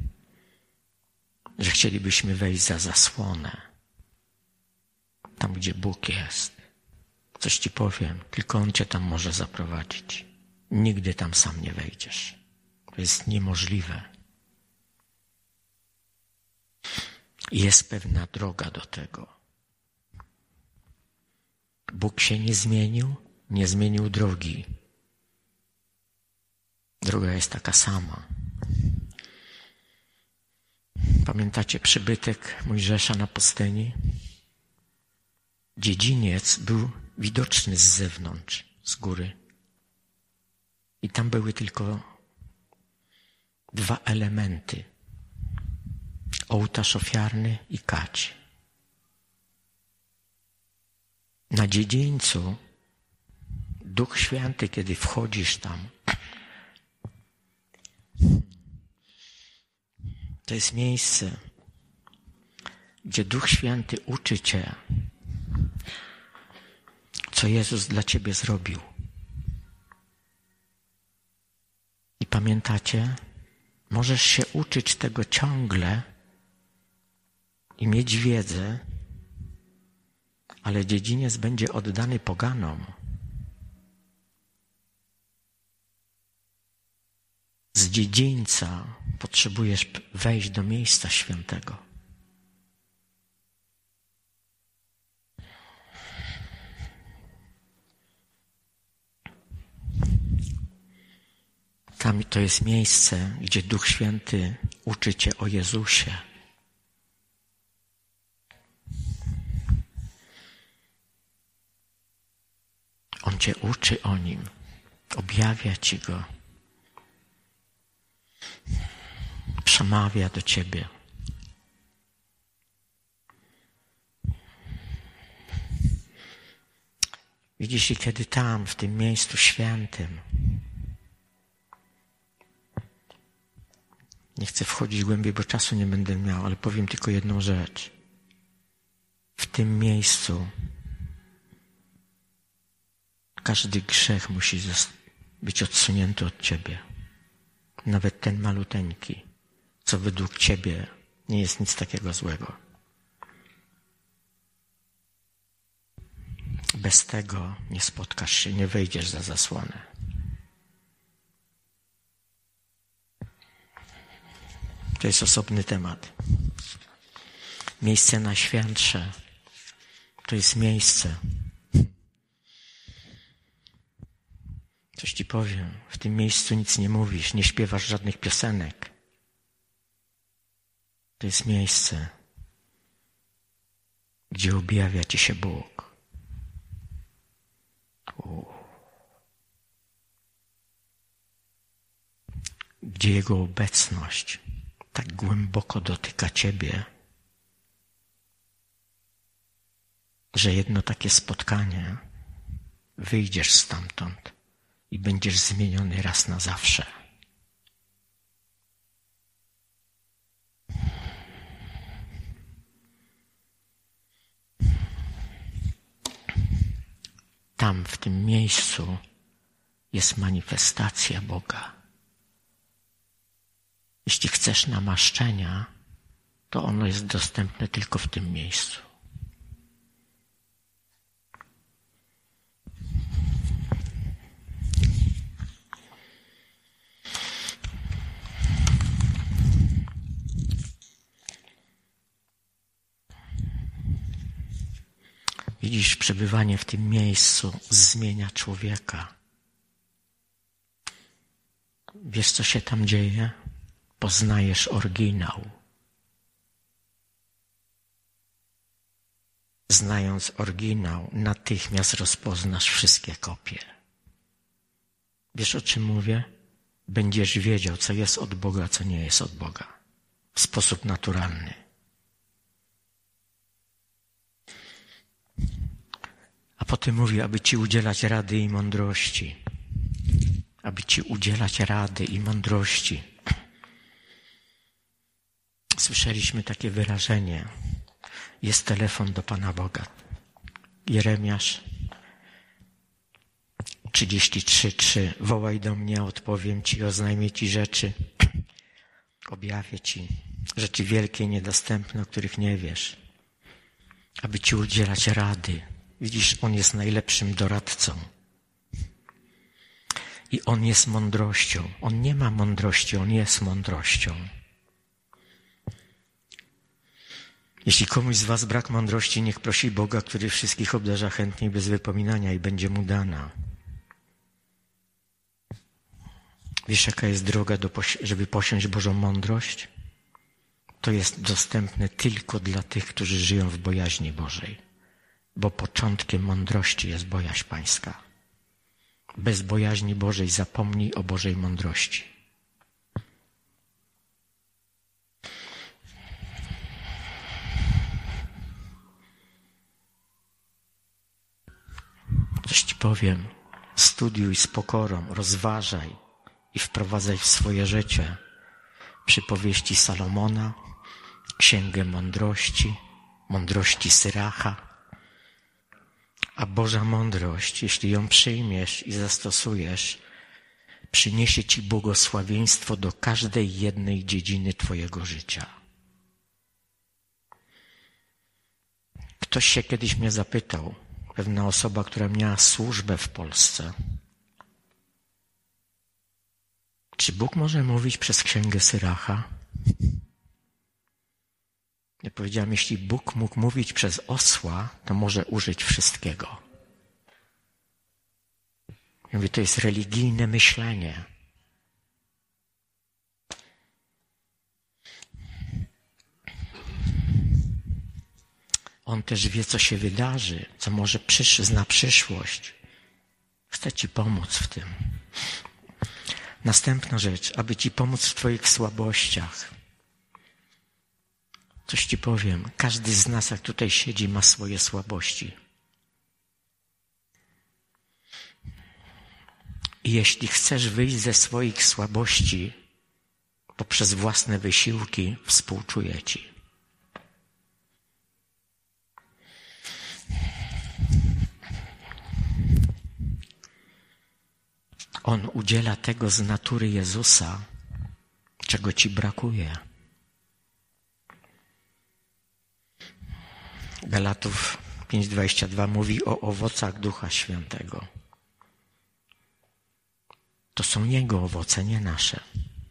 że chcielibyśmy wejść za zasłonę, tam gdzie Bóg jest. Coś Ci powiem, tylko On Cię tam może zaprowadzić. Nigdy tam sam nie wejdziesz. To jest niemożliwe. Jest pewna droga do tego. Bóg się nie zmienił, nie zmienił drogi. Droga jest taka sama. Pamiętacie przybytek Mojżesza na pustyni? Dziedziniec był widoczny z zewnątrz, z góry. I tam były tylko dwa elementy. Ołtarz ofiarny i kać. Na dziedzińcu Duch Święty, kiedy wchodzisz tam, to jest miejsce, gdzie Duch Święty uczy Cię co Jezus dla ciebie zrobił. I pamiętacie, możesz się uczyć tego ciągle i mieć wiedzę, ale dziedziniec będzie oddany poganom. Z dziedzińca potrzebujesz wejść do miejsca świętego. Tam to jest miejsce, gdzie Duch Święty uczy cię o Jezusie. On cię uczy o Nim, objawia ci Go, przemawia do ciebie. Widzisz, i kiedy tam, w tym miejscu świętym, nie chcę wchodzić głębiej, bo czasu nie będę miał, ale powiem tylko jedną rzecz. W tym miejscu każdy grzech musi być odsunięty od ciebie. Nawet ten maluteńki, co według ciebie nie jest nic takiego złego. Bez tego nie spotkasz się, nie wejdziesz za zasłonę. To jest osobny temat. Miejsce najświętsze to jest miejsce. Coś ci powiem, w tym miejscu nic nie mówisz, nie śpiewasz żadnych piosenek. To jest miejsce, gdzie objawia ci się Bóg. U. Gdzie Jego obecność tak głęboko dotyka ciebie, że jedno takie spotkanie, wyjdziesz stamtąd i będziesz zmieniony raz na zawsze. Tam, w tym miejscu jest manifestacja Boga. Jeśli chcesz namaszczenia, to ono jest dostępne tylko w tym miejscu. Widzisz, przebywanie w tym miejscu zmienia człowieka. Wiesz, co się tam dzieje? Poznajesz oryginał. Znając oryginał, natychmiast rozpoznasz wszystkie kopie. Wiesz, o czym mówię? Będziesz wiedział, co jest od Boga, a co nie jest od Boga. W sposób naturalny. A potem mówi, aby ci udzielać rady i mądrości. Aby ci udzielać rady i mądrości. Słyszeliśmy takie wyrażenie. Jest telefon do Pana Boga. Jeremiasz trzydzieści trzy trzy. Wołaj do mnie, odpowiem ci, oznajmię ci rzeczy. Objawię ci rzeczy wielkie i niedostępne, o których nie wiesz. Aby ci udzielać rady. Widzisz, On jest najlepszym doradcą. I On jest mądrością. On nie ma mądrości, On jest mądrością. Jeśli komuś z was brak mądrości, niech prosi Boga, który wszystkich obdarza chętnie i bez wypominania i będzie mu dana. Wiesz, jaka jest droga, do, żeby posiąść Bożą mądrość? To jest dostępne tylko dla tych, którzy żyją w bojaźni Bożej. Bo początkiem mądrości jest bojaźń Pańska. Bez bojaźni Bożej zapomnij o Bożej mądrości. Coś ci powiem. Studiuj z pokorą, rozważaj i wprowadzaj w swoje życie przypowieści Salomona, Księgę Mądrości, Mądrości Syracha, A Boża mądrość, jeśli ją przyjmiesz i zastosujesz, przyniesie ci błogosławieństwo do każdej jednej dziedziny twojego życia. Ktoś się kiedyś mnie zapytał, pewna osoba, która miała służbę w Polsce, czy Bóg może mówić przez księgę Syracha? Ja powiedziałem, jeśli Bóg mógł mówić przez osła, to może użyć wszystkiego. Ja mówię, to jest religijne myślenie. On też wie, co się wydarzy, co może przysz, zna przyszłość. Chce ci pomóc w tym. Następna rzecz, aby ci pomóc w twoich słabościach. Coś ci powiem, każdy z nas, jak tutaj siedzi, ma swoje słabości. I jeśli chcesz wyjść ze swoich słabości poprzez własne wysiłki, współczuję ci. On udziela tego z natury Jezusa, czego ci brakuje. Galatów pięć dwadzieścia dwa mówi o owocach Ducha Świętego. To są Jego owoce, nie nasze.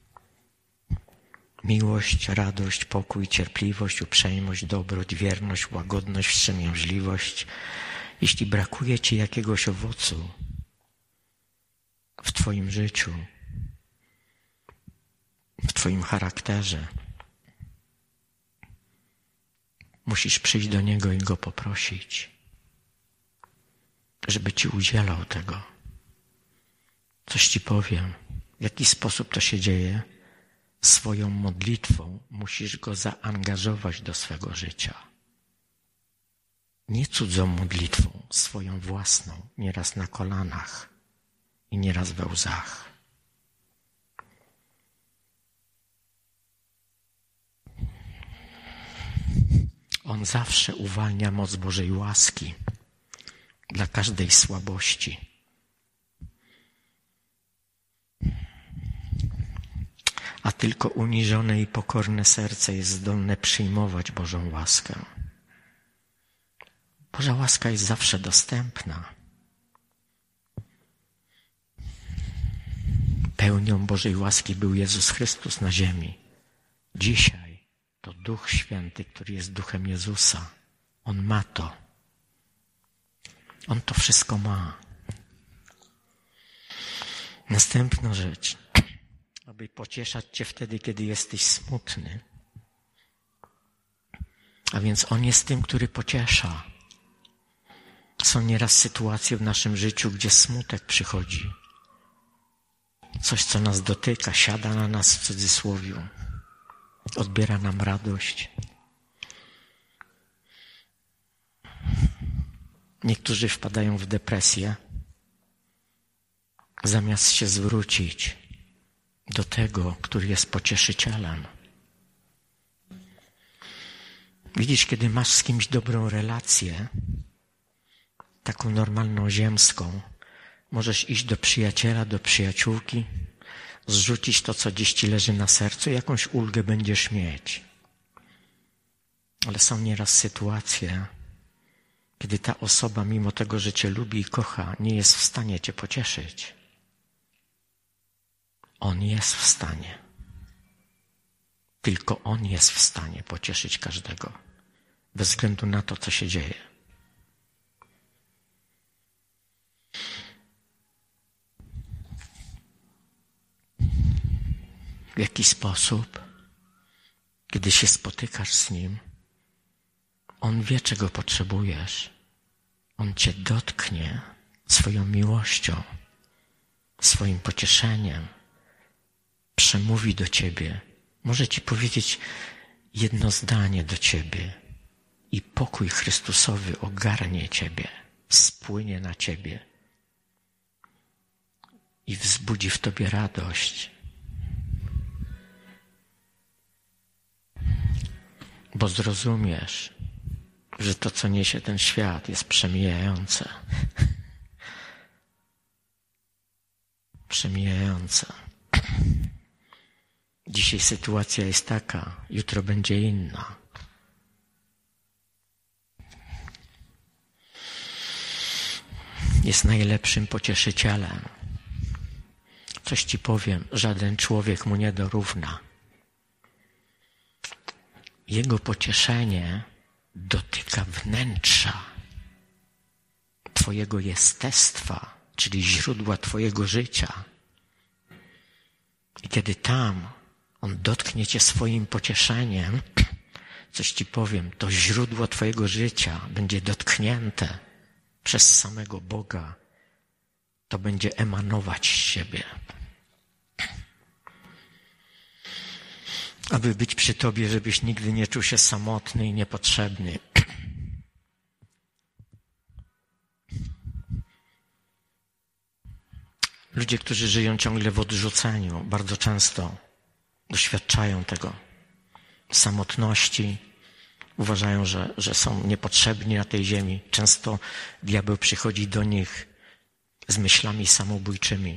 Miłość, radość, pokój, cierpliwość, uprzejmość, dobroć, wierność, łagodność, wstrzemięźliwość. Jeśli brakuje ci jakiegoś owocu w twoim życiu, w twoim charakterze, musisz przyjść do Niego i Go poprosić, żeby ci udzielał tego. Coś ci powiem, w jaki sposób to się dzieje? Swoją modlitwą musisz Go zaangażować do swego życia. Nie cudzą modlitwą, swoją własną, nieraz na kolanach i nieraz we łzach. On zawsze uwalnia moc Bożej łaski dla każdej słabości. A tylko uniżone i pokorne serce jest zdolne przyjmować Bożą łaskę. Boża łaska jest zawsze dostępna. Pełnią Bożej łaski był Jezus Chrystus na ziemi. Dzisiaj to Duch Święty, który jest Duchem Jezusa. On ma to. On to wszystko ma. Następna rzecz. Aby pocieszać cię wtedy, kiedy jesteś smutny. A więc On jest tym, który pociesza. Są nieraz sytuacje w naszym życiu, gdzie smutek przychodzi. Coś, co nas dotyka, siada na nas w cudzysłowiu. Odbiera nam radość. Niektórzy wpadają w depresję, zamiast się zwrócić do tego, który jest pocieszycielem. Widzisz, kiedy masz z kimś dobrą relację, taką normalną ziemską, możesz iść do przyjaciela, do przyjaciółki, zrzucić to, co gdzieś ci leży na sercu, jakąś ulgę będziesz mieć. Ale są nieraz sytuacje, kiedy ta osoba, mimo tego, że cię lubi i kocha, nie jest w stanie cię pocieszyć. On jest w stanie. Tylko On jest w stanie pocieszyć każdego, bez względu na to, co się dzieje. W jaki sposób, kiedy się spotykasz z Nim, On wie, czego potrzebujesz. On cię dotknie swoją miłością, swoim pocieszeniem, przemówi do ciebie, może ci powiedzieć jedno zdanie do ciebie i pokój Chrystusowy ogarnie ciebie, spłynie na ciebie i wzbudzi w tobie radość. Bo zrozumiesz, że to, co niesie ten świat, jest przemijające. Przemijające. Dzisiaj sytuacja jest taka, jutro będzie inna. Jest najlepszym pocieszycielem. Coś ci powiem, żaden człowiek mu nie dorówna. Jego pocieszenie dotyka wnętrza twojego jestestwa, czyli źródła twojego życia. I kiedy tam on dotknie cię swoim pocieszeniem, coś ci powiem, to źródło twojego życia będzie dotknięte przez samego Boga. To będzie emanować z siebie. Aby być przy tobie, żebyś nigdy nie czuł się samotny i niepotrzebny. Ludzie, którzy żyją ciągle w odrzuceniu, bardzo często doświadczają tego. Samotności. Uważają, że, że są niepotrzebni na tej ziemi. Często diabeł przychodzi do nich z myślami samobójczymi.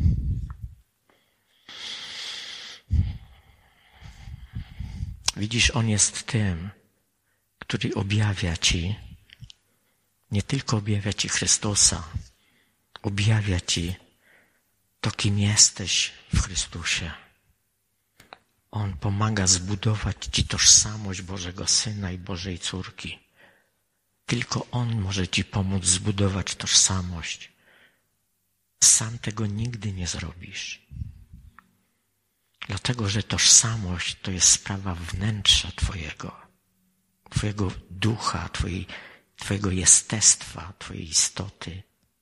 Widzisz, on jest tym, który objawia ci, nie tylko objawia ci Chrystusa, objawia ci to, kim jesteś w Chrystusie. On pomaga zbudować ci tożsamość Bożego Syna i Bożej Córki. Tylko On może ci pomóc zbudować tożsamość. Sam tego nigdy nie zrobisz. Dlatego, że tożsamość to jest sprawa wnętrza twojego, twojego ducha, twojej, twojego jestestwa, twojej istoty.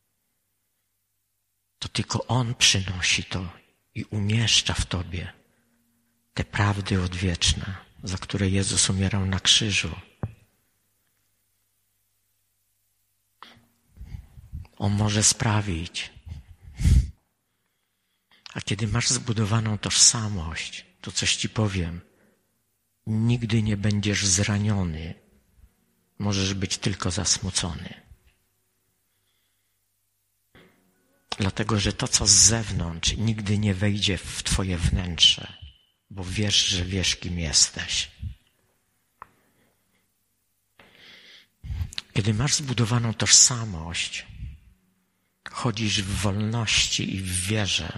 To tylko On przynosi to i umieszcza w tobie te prawdy odwieczne, za które Jezus umierał na krzyżu. On może sprawić. A kiedy masz zbudowaną tożsamość, to coś ci powiem, nigdy nie będziesz zraniony. Możesz być tylko zasmucony. Dlatego, że to, co z zewnątrz, nigdy nie wejdzie w twoje wnętrze, bo wiesz, że wiesz, kim jesteś. Kiedy masz zbudowaną tożsamość, chodzisz w wolności i w wierze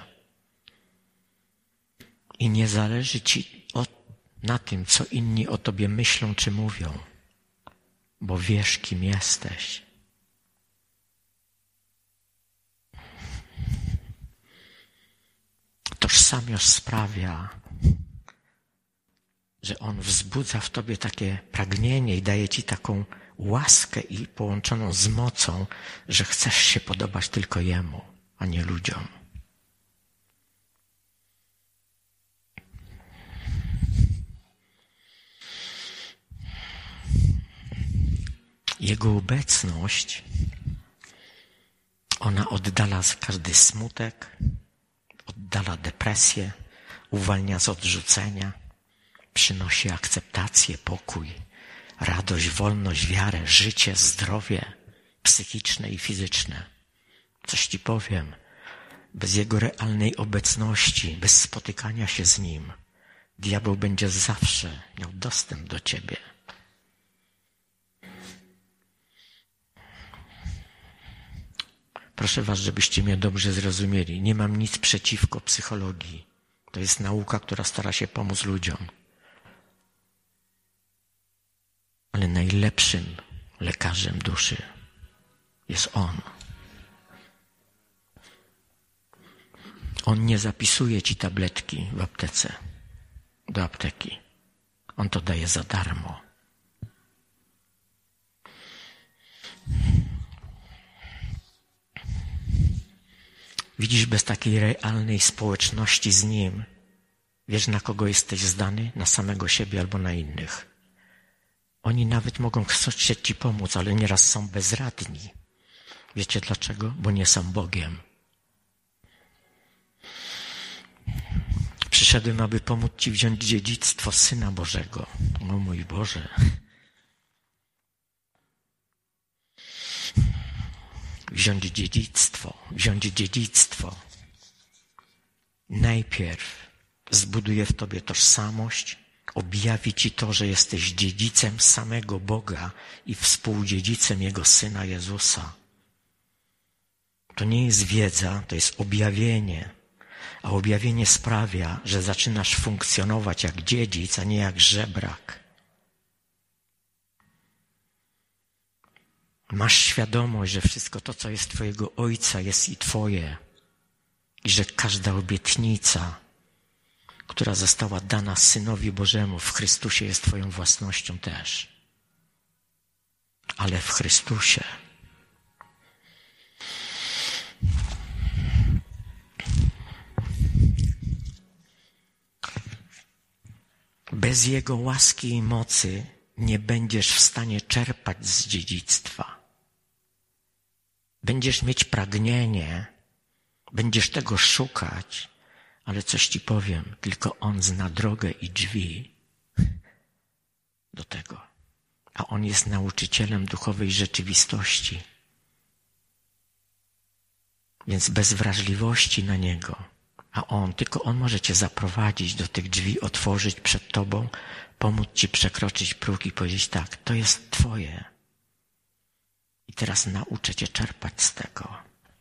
i nie zależy ci o, na tym, co inni o tobie myślą czy mówią, bo wiesz, kim jesteś. Tożsamość sprawia, że On wzbudza w tobie takie pragnienie i daje ci taką łaskę i połączoną z mocą, że chcesz się podobać tylko Jemu, a nie ludziom. Jego obecność, ona oddala każdy smutek, oddala depresję, uwalnia z odrzucenia, przynosi akceptację, pokój, radość, wolność, wiarę, życie, zdrowie psychiczne i fizyczne. Coś ci powiem, bez Jego realnej obecności, bez spotykania się z Nim, diabeł będzie zawsze miał dostęp do ciebie. Proszę was, żebyście mnie dobrze zrozumieli. Nie mam nic przeciwko psychologii. To jest nauka, która stara się pomóc ludziom. Ale najlepszym lekarzem duszy jest On. On nie zapisuje ci tabletki w aptece, do apteki. On to daje za darmo. Widzisz, bez takiej realnej społeczności z Nim, wiesz, na kogo jesteś zdany? Na samego siebie albo na innych. Oni nawet mogą chcieć ci pomóc, ale nieraz są bezradni. Wiecie dlaczego? Bo nie są Bogiem. Przyszedłem, aby pomóc ci wziąć dziedzictwo Syna Bożego. O mój Boże. wziąć dziedzictwo, wziąć dziedzictwo. Najpierw zbuduje w tobie tożsamość, objawi ci to, że jesteś dziedzicem samego Boga i współdziedzicem Jego Syna Jezusa. To nie jest wiedza, to jest objawienie. A objawienie sprawia, że zaczynasz funkcjonować jak dziedzic, a nie jak żebrak. Masz świadomość, że wszystko to, co jest twojego Ojca, jest i twoje. I że każda obietnica, która została dana Synowi Bożemu w Chrystusie, jest twoją własnością też. Ale w Chrystusie. Bez Jego łaski i mocy nie będziesz w stanie czerpać z dziedzictwa. Będziesz mieć pragnienie, będziesz tego szukać, ale coś ci powiem, tylko On zna drogę i drzwi do tego. A On jest nauczycielem duchowej rzeczywistości. Więc bez wrażliwości na Niego, a On, tylko On może cię zaprowadzić do tych drzwi, otworzyć przed tobą, pomóc ci przekroczyć próg i powiedzieć tak, to jest twoje. I teraz nauczę cię czerpać z tego.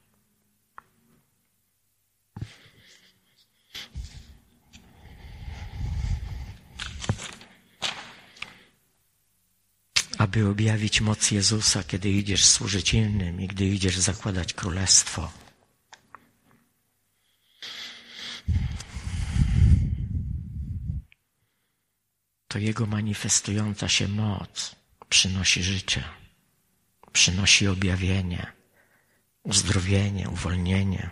Aby objawić moc Jezusa, kiedy idziesz służyć innym i gdy idziesz zakładać królestwo. To Jego manifestująca się moc przynosi życie, przynosi objawienie, uzdrowienie, uwolnienie.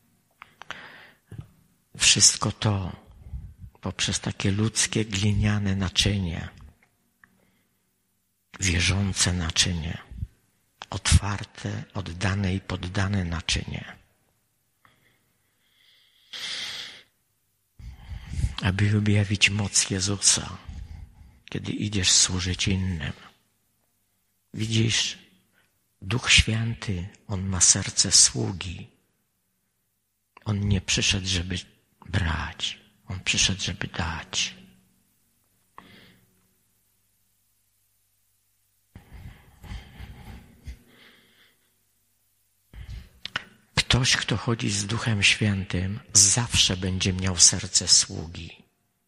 Wszystko to poprzez takie ludzkie, gliniane naczynie, wierzące naczynie, otwarte, oddane i poddane naczynie. Aby objawić moc Jezusa, kiedy idziesz służyć innym. Widzisz, Duch Święty, On ma serce sługi. On nie przyszedł, żeby brać. On przyszedł, żeby dać. Ktoś, kto chodzi z Duchem Świętym, zawsze będzie miał serce sługi.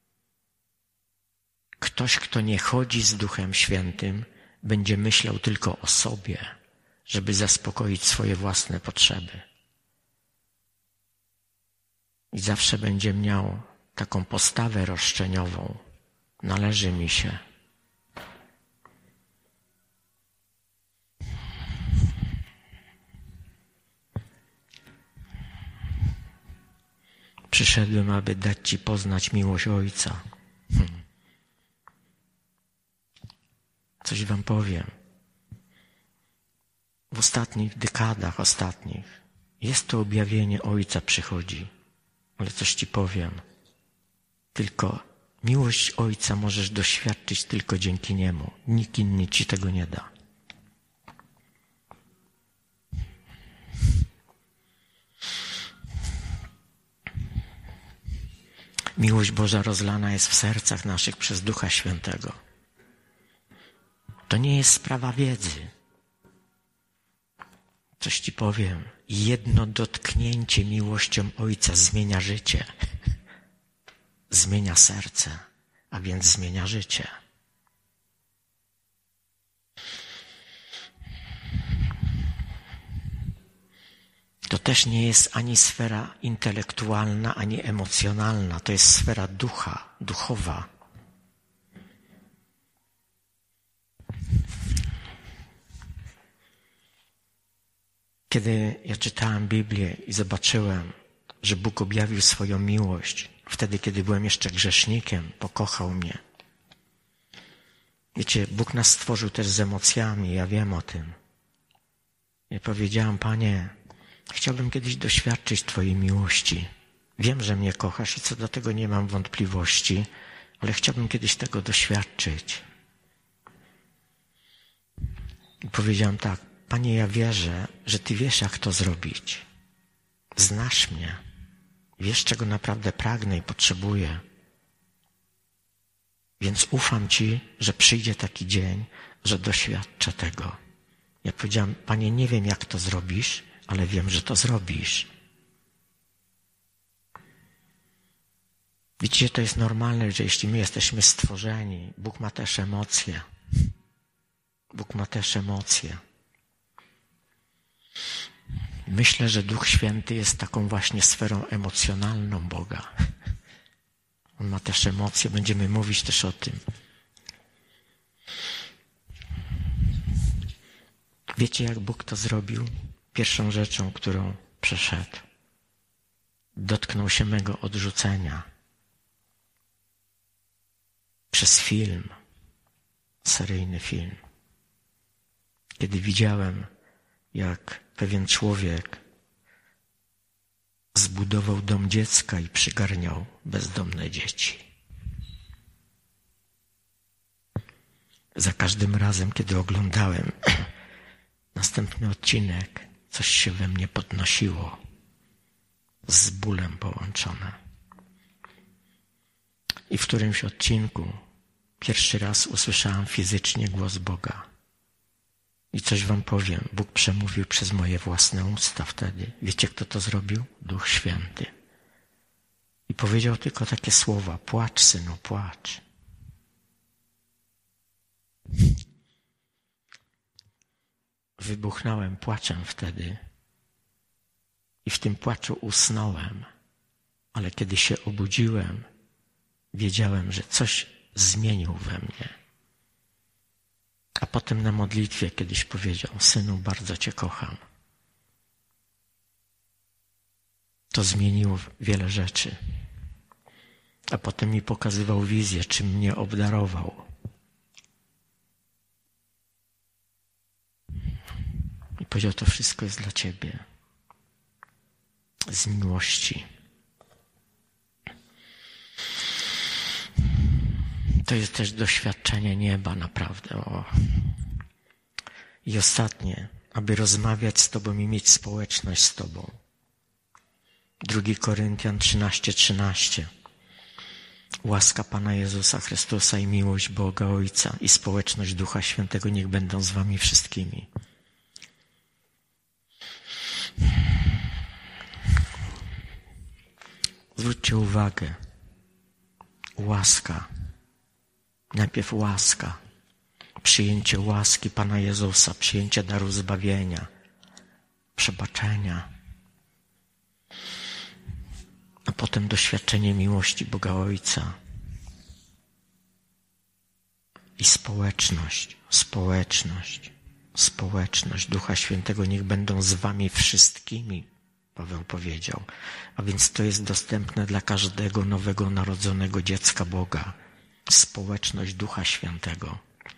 Ktoś, kto nie chodzi z Duchem Świętym, będzie myślał tylko o sobie, żeby zaspokoić swoje własne potrzeby. I zawsze będzie miał taką postawę roszczeniową. Należy mi się. Przyszedłem, aby dać ci poznać miłość Ojca. Hmm. Coś wam powiem. W ostatnich dekadach ostatnich jest to objawienie Ojca przychodzi. Ale coś ci powiem. Tylko miłość Ojca możesz doświadczyć tylko dzięki Niemu. Nikt inny ci tego nie da. Miłość Boża rozlana jest w sercach naszych przez Ducha Świętego. To nie jest sprawa wiedzy. Coś ci powiem. Jedno dotknięcie miłością Ojca zmienia życie. Zmienia serce, a więc zmienia życie. To też nie jest ani sfera intelektualna, ani emocjonalna. To jest sfera ducha, duchowa. Kiedy ja czytałem Biblię i zobaczyłem, że Bóg objawił swoją miłość, wtedy, kiedy byłem jeszcze grzesznikiem, pokochał mnie. Wiecie, Bóg nas stworzył też z emocjami, ja wiem o tym. I powiedziałam, Panie, chciałbym kiedyś doświadczyć Twojej miłości. Wiem, że mnie kochasz i co do tego nie mam wątpliwości, ale chciałbym kiedyś tego doświadczyć. I powiedziałam tak, Panie, ja wierzę, że Ty wiesz, jak to zrobić. Znasz mnie. Wiesz, czego naprawdę pragnę i potrzebuję. Więc ufam Ci, że przyjdzie taki dzień, że doświadczę tego. Ja powiedziałam, Panie, nie wiem, jak to zrobisz, ale wiem, że to zrobisz. Widzicie, to jest normalne, że jeśli my jesteśmy stworzeni, Bóg ma też emocje. Bóg ma też emocje. Myślę, że Duch Święty jest taką właśnie sferą emocjonalną Boga. On ma też emocje, będziemy mówić też o tym. Wiecie, jak Bóg to zrobił? Pierwszą rzeczą, którą przeszedł, dotknął się mego odrzucenia. Przez film, seryjny film. Kiedy widziałem, jak pewien człowiek zbudował dom dziecka i przygarniał bezdomne dzieci. Za każdym razem, kiedy oglądałem następny odcinek, coś się we mnie podnosiło, z bólem połączone. I w którymś odcinku pierwszy raz usłyszałem fizycznie głos Boga. I coś wam powiem, Bóg przemówił przez moje własne usta wtedy. Wiecie, kto to zrobił? Duch Święty. I powiedział tylko takie słowa: płacz, synu, płacz. Wybuchnąłem płaczem wtedy i w tym płaczu usnąłem, ale kiedy się obudziłem, wiedziałem, że coś zmienił we mnie. A potem na modlitwie kiedyś powiedział: synu, bardzo Cię kocham. To zmieniło wiele rzeczy. A potem mi pokazywał wizję, czym mnie obdarował. I powiedział: to wszystko jest dla Ciebie. Z miłości. To jest też doświadczenie nieba, naprawdę. O. I ostatnie, aby rozmawiać z Tobą i mieć społeczność z Tobą. Drugi Koryntian trzynaście trzynaście. Łaska Pana Jezusa Chrystusa i miłość Boga Ojca i społeczność Ducha Świętego niech będą z wami wszystkimi. Zwróćcie uwagę. Łaska. Najpierw łaska. Przyjęcie łaski Pana Jezusa, przyjęcie daru zbawienia, przebaczenia. A potem doświadczenie miłości Boga Ojca. I społeczność, społeczność, społeczność Ducha Świętego niech będą z wami wszystkimi, Paweł powiedział. A więc to jest dostępne dla każdego nowego narodzonego dziecka Boga. Społeczność Ducha Świętego.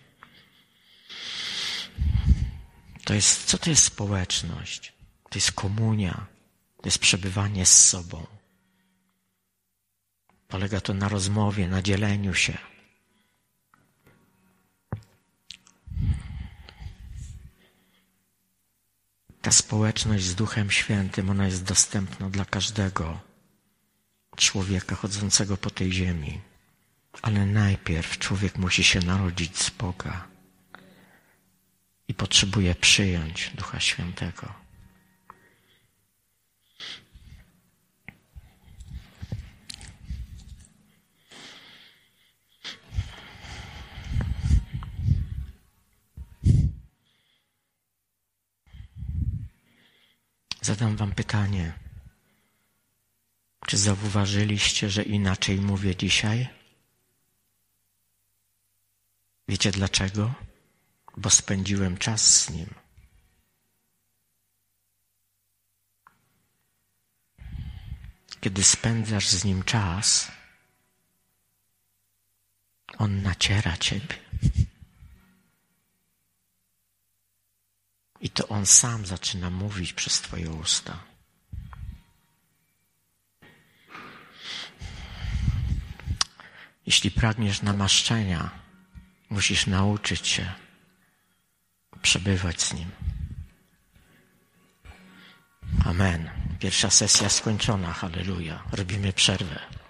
To jest, co to jest społeczność? To jest komunia, to jest przebywanie z sobą. Polega to na rozmowie, na dzieleniu się. Ta społeczność z Duchem Świętym, ona jest dostępna dla każdego człowieka chodzącego po tej ziemi. Ale najpierw człowiek musi się narodzić z Boga i potrzebuje przyjąć Ducha Świętego. Zadam wam pytanie. Czy zauważyliście, że inaczej mówię dzisiaj? Wiecie dlaczego? Bo spędziłem czas z Nim. Kiedy spędzasz z Nim czas, On naciera ciebie. I to On sam zaczyna mówić przez twoje usta. Jeśli pragniesz namaszczenia, musisz nauczyć się przebywać z Nim. Amen. Pierwsza sesja skończona. Halleluja. Robimy przerwę.